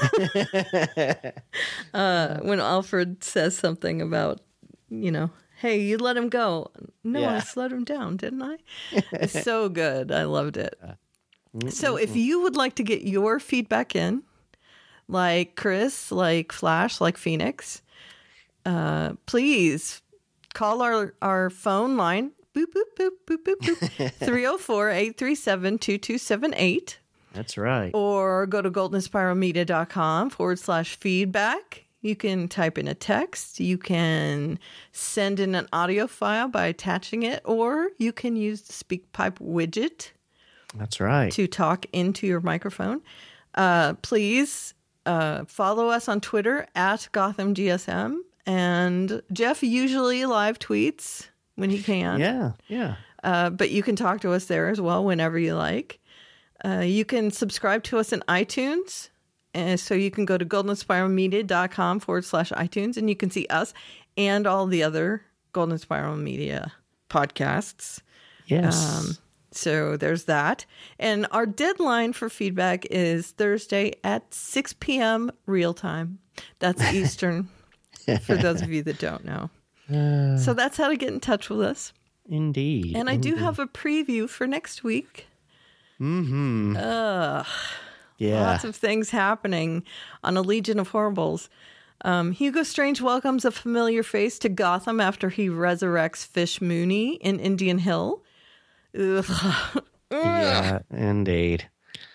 uh, when Alfred says something about, you know, hey, you let him go. No, Yeah. I slowed him down, didn't I? It's so good. I loved it. So if you would like to get your feedback in, like Chris, like Flash, like Phoenix, uh, please call our, our phone line, boop, boop, boop, boop, boop, boop, three oh four, eight three seven, two two seven eight. That's right. Or go to goldenspiralmedia.com forward slash feedback. You can type in a text. You can send in an audio file by attaching it, or you can use the SpeakPipe widget That's right. to talk into your microphone. Uh, please uh, follow us on Twitter at Gotham G S M. And Jeff usually live tweets when he can. Yeah, yeah. Uh, but you can talk to us there as well whenever you like. Uh, you can subscribe to us in iTunes. And so you can go to goldenspiralmedia.com forward slash iTunes, and you can see us and all the other Golden Spiral Media podcasts. Yes. Um, so there's that. And our deadline for feedback is Thursday at six p.m. real time. That's Eastern, for those of you that don't know. Uh, So that's how to get in touch with us. indeed. And I do indeed. have a preview for next week. Mm-hmm. Ugh. Yeah. Lots of things happening on A Legion of Horribles. Um, Hugo Strange welcomes a familiar face to Gotham after he resurrects Fish Mooney in Indian Hill. Ugh. Yeah, indeed.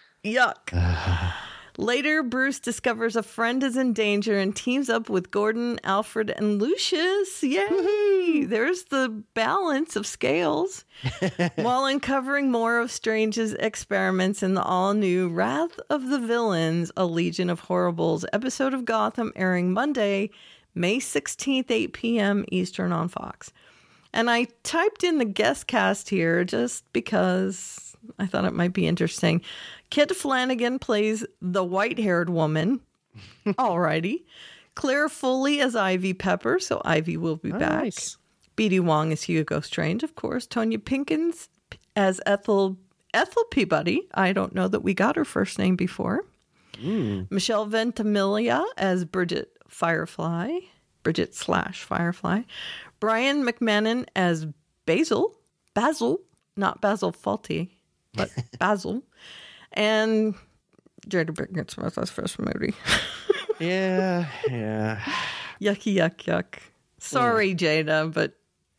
Yuck. Later, Bruce discovers a friend is in danger and teams up with Gordon, Alfred, and Lucius. Yay! There's the balance of scales. While uncovering more of Strange's experiments in the all-new Wrath of the Villains, A Legion of Horribles episode of Gotham airing Monday, May sixteenth, eight p.m. Eastern on Fox. And I typed in the guest cast here just because I thought it might be interesting. Kit Flanagan plays the white-haired woman. Alrighty. Claire Foley as Ivy Pepper, so Ivy will be back. Nice. B D Wong as Hugo Strange, of course. Tonya Pinkins as Ethel Ethel Peabody. I don't know that we got her first name before. Mm. Michelle Ventimiglia as Bridget Firefly. Bridget slash Firefly. Brian McMahon as Basil. Basil. Not Basil Fawlty, but Basil. And Jada Pinkett Smith as Fish Moody. Yeah, yeah. Yucky, yuck, yuck. Sorry, Jada, but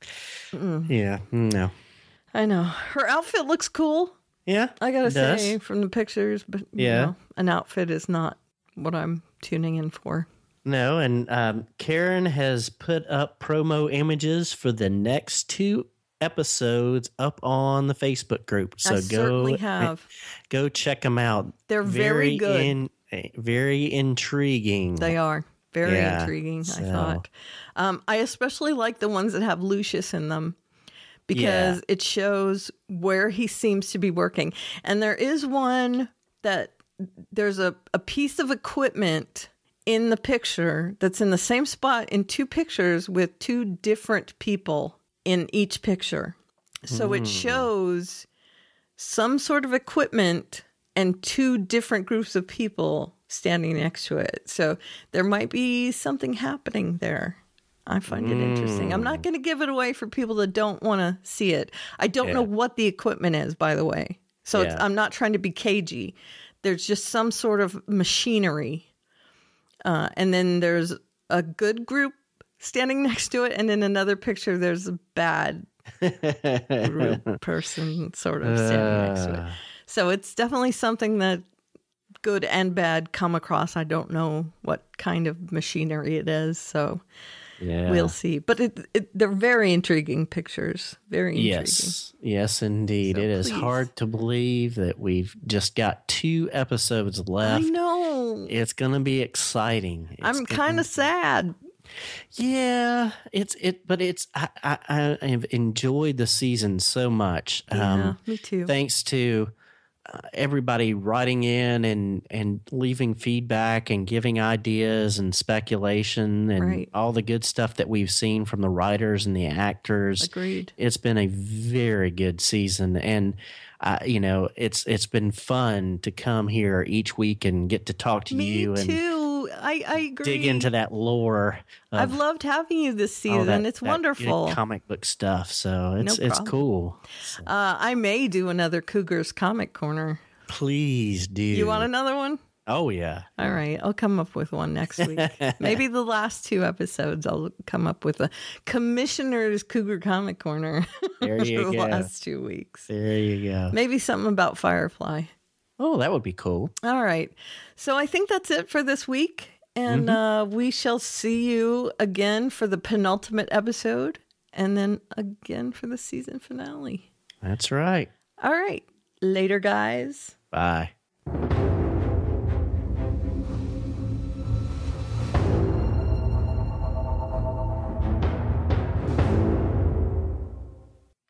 Yeah, no. I know. Her outfit looks cool. Yeah, I gotta it does. say, from the pictures, but you Yeah. know, an outfit is not what I'm tuning in for. No, and um, Karen has put up promo images for the next two episodes up on the Facebook group. So I go certainly have. go check them out. They're very good. In, very intriguing. They are very Yeah, intriguing, so- I thought. Um, I especially like the ones that have Lucius in them because Yeah. it shows where he seems to be working. And there is one that there's a, a piece of equipment in the picture that's in the same spot in two pictures with two different people in each picture. So it shows some sort of equipment and two different groups of people standing next to it. So there might be something happening there. I find it interesting. I'm not going to give it away for people that don't want to see it. I don't Yeah. know what the equipment is, by the way. So it's, Yeah. I'm not trying to be cagey. There's just some sort of machinery. Uh, and then there's a good group standing next to it. And in another picture, there's a bad group person sort of standing next to it. So it's definitely something that good and bad come across. I don't know what kind of machinery it is, so Yeah. we'll see. But it, it, they're very intriguing pictures. Very intriguing. Yes, yes, indeed. So it is please. hard to believe that we've just got two episodes I left. know. It's going to be exciting. It's I'm gonna- kind of sad. Yeah, it's it, but it's I, I I have enjoyed the season so much. Yeah, me too. Thanks to uh, everybody writing in and and leaving feedback and giving ideas and speculation and Right. all the good stuff that we've seen from the writers and the actors. Agreed. It's been a very good season, and uh, you know it's it's been fun to come here each week and get to talk to Me you and too. I, I agree. dig into that lore. Of I've loved having you this all season. that- it's that wonderful. good comic book stuff. So it's No it's problem. cool. Uh, I may do another Cougars Comic Corner. Please do. You want another one? Oh yeah. All right, I'll come up with one next week. Maybe the last two episodes, I'll come up with a Commissioner's Cougar Comic Corner. There you for the go. last two weeks. There you go. Maybe something about Firefly. Oh, that would be cool. All right, so I think that's it for this week, and Mm-hmm. uh, we shall see you again for the penultimate episode, and then again for the season finale. That's right. All right, later, guys. Bye.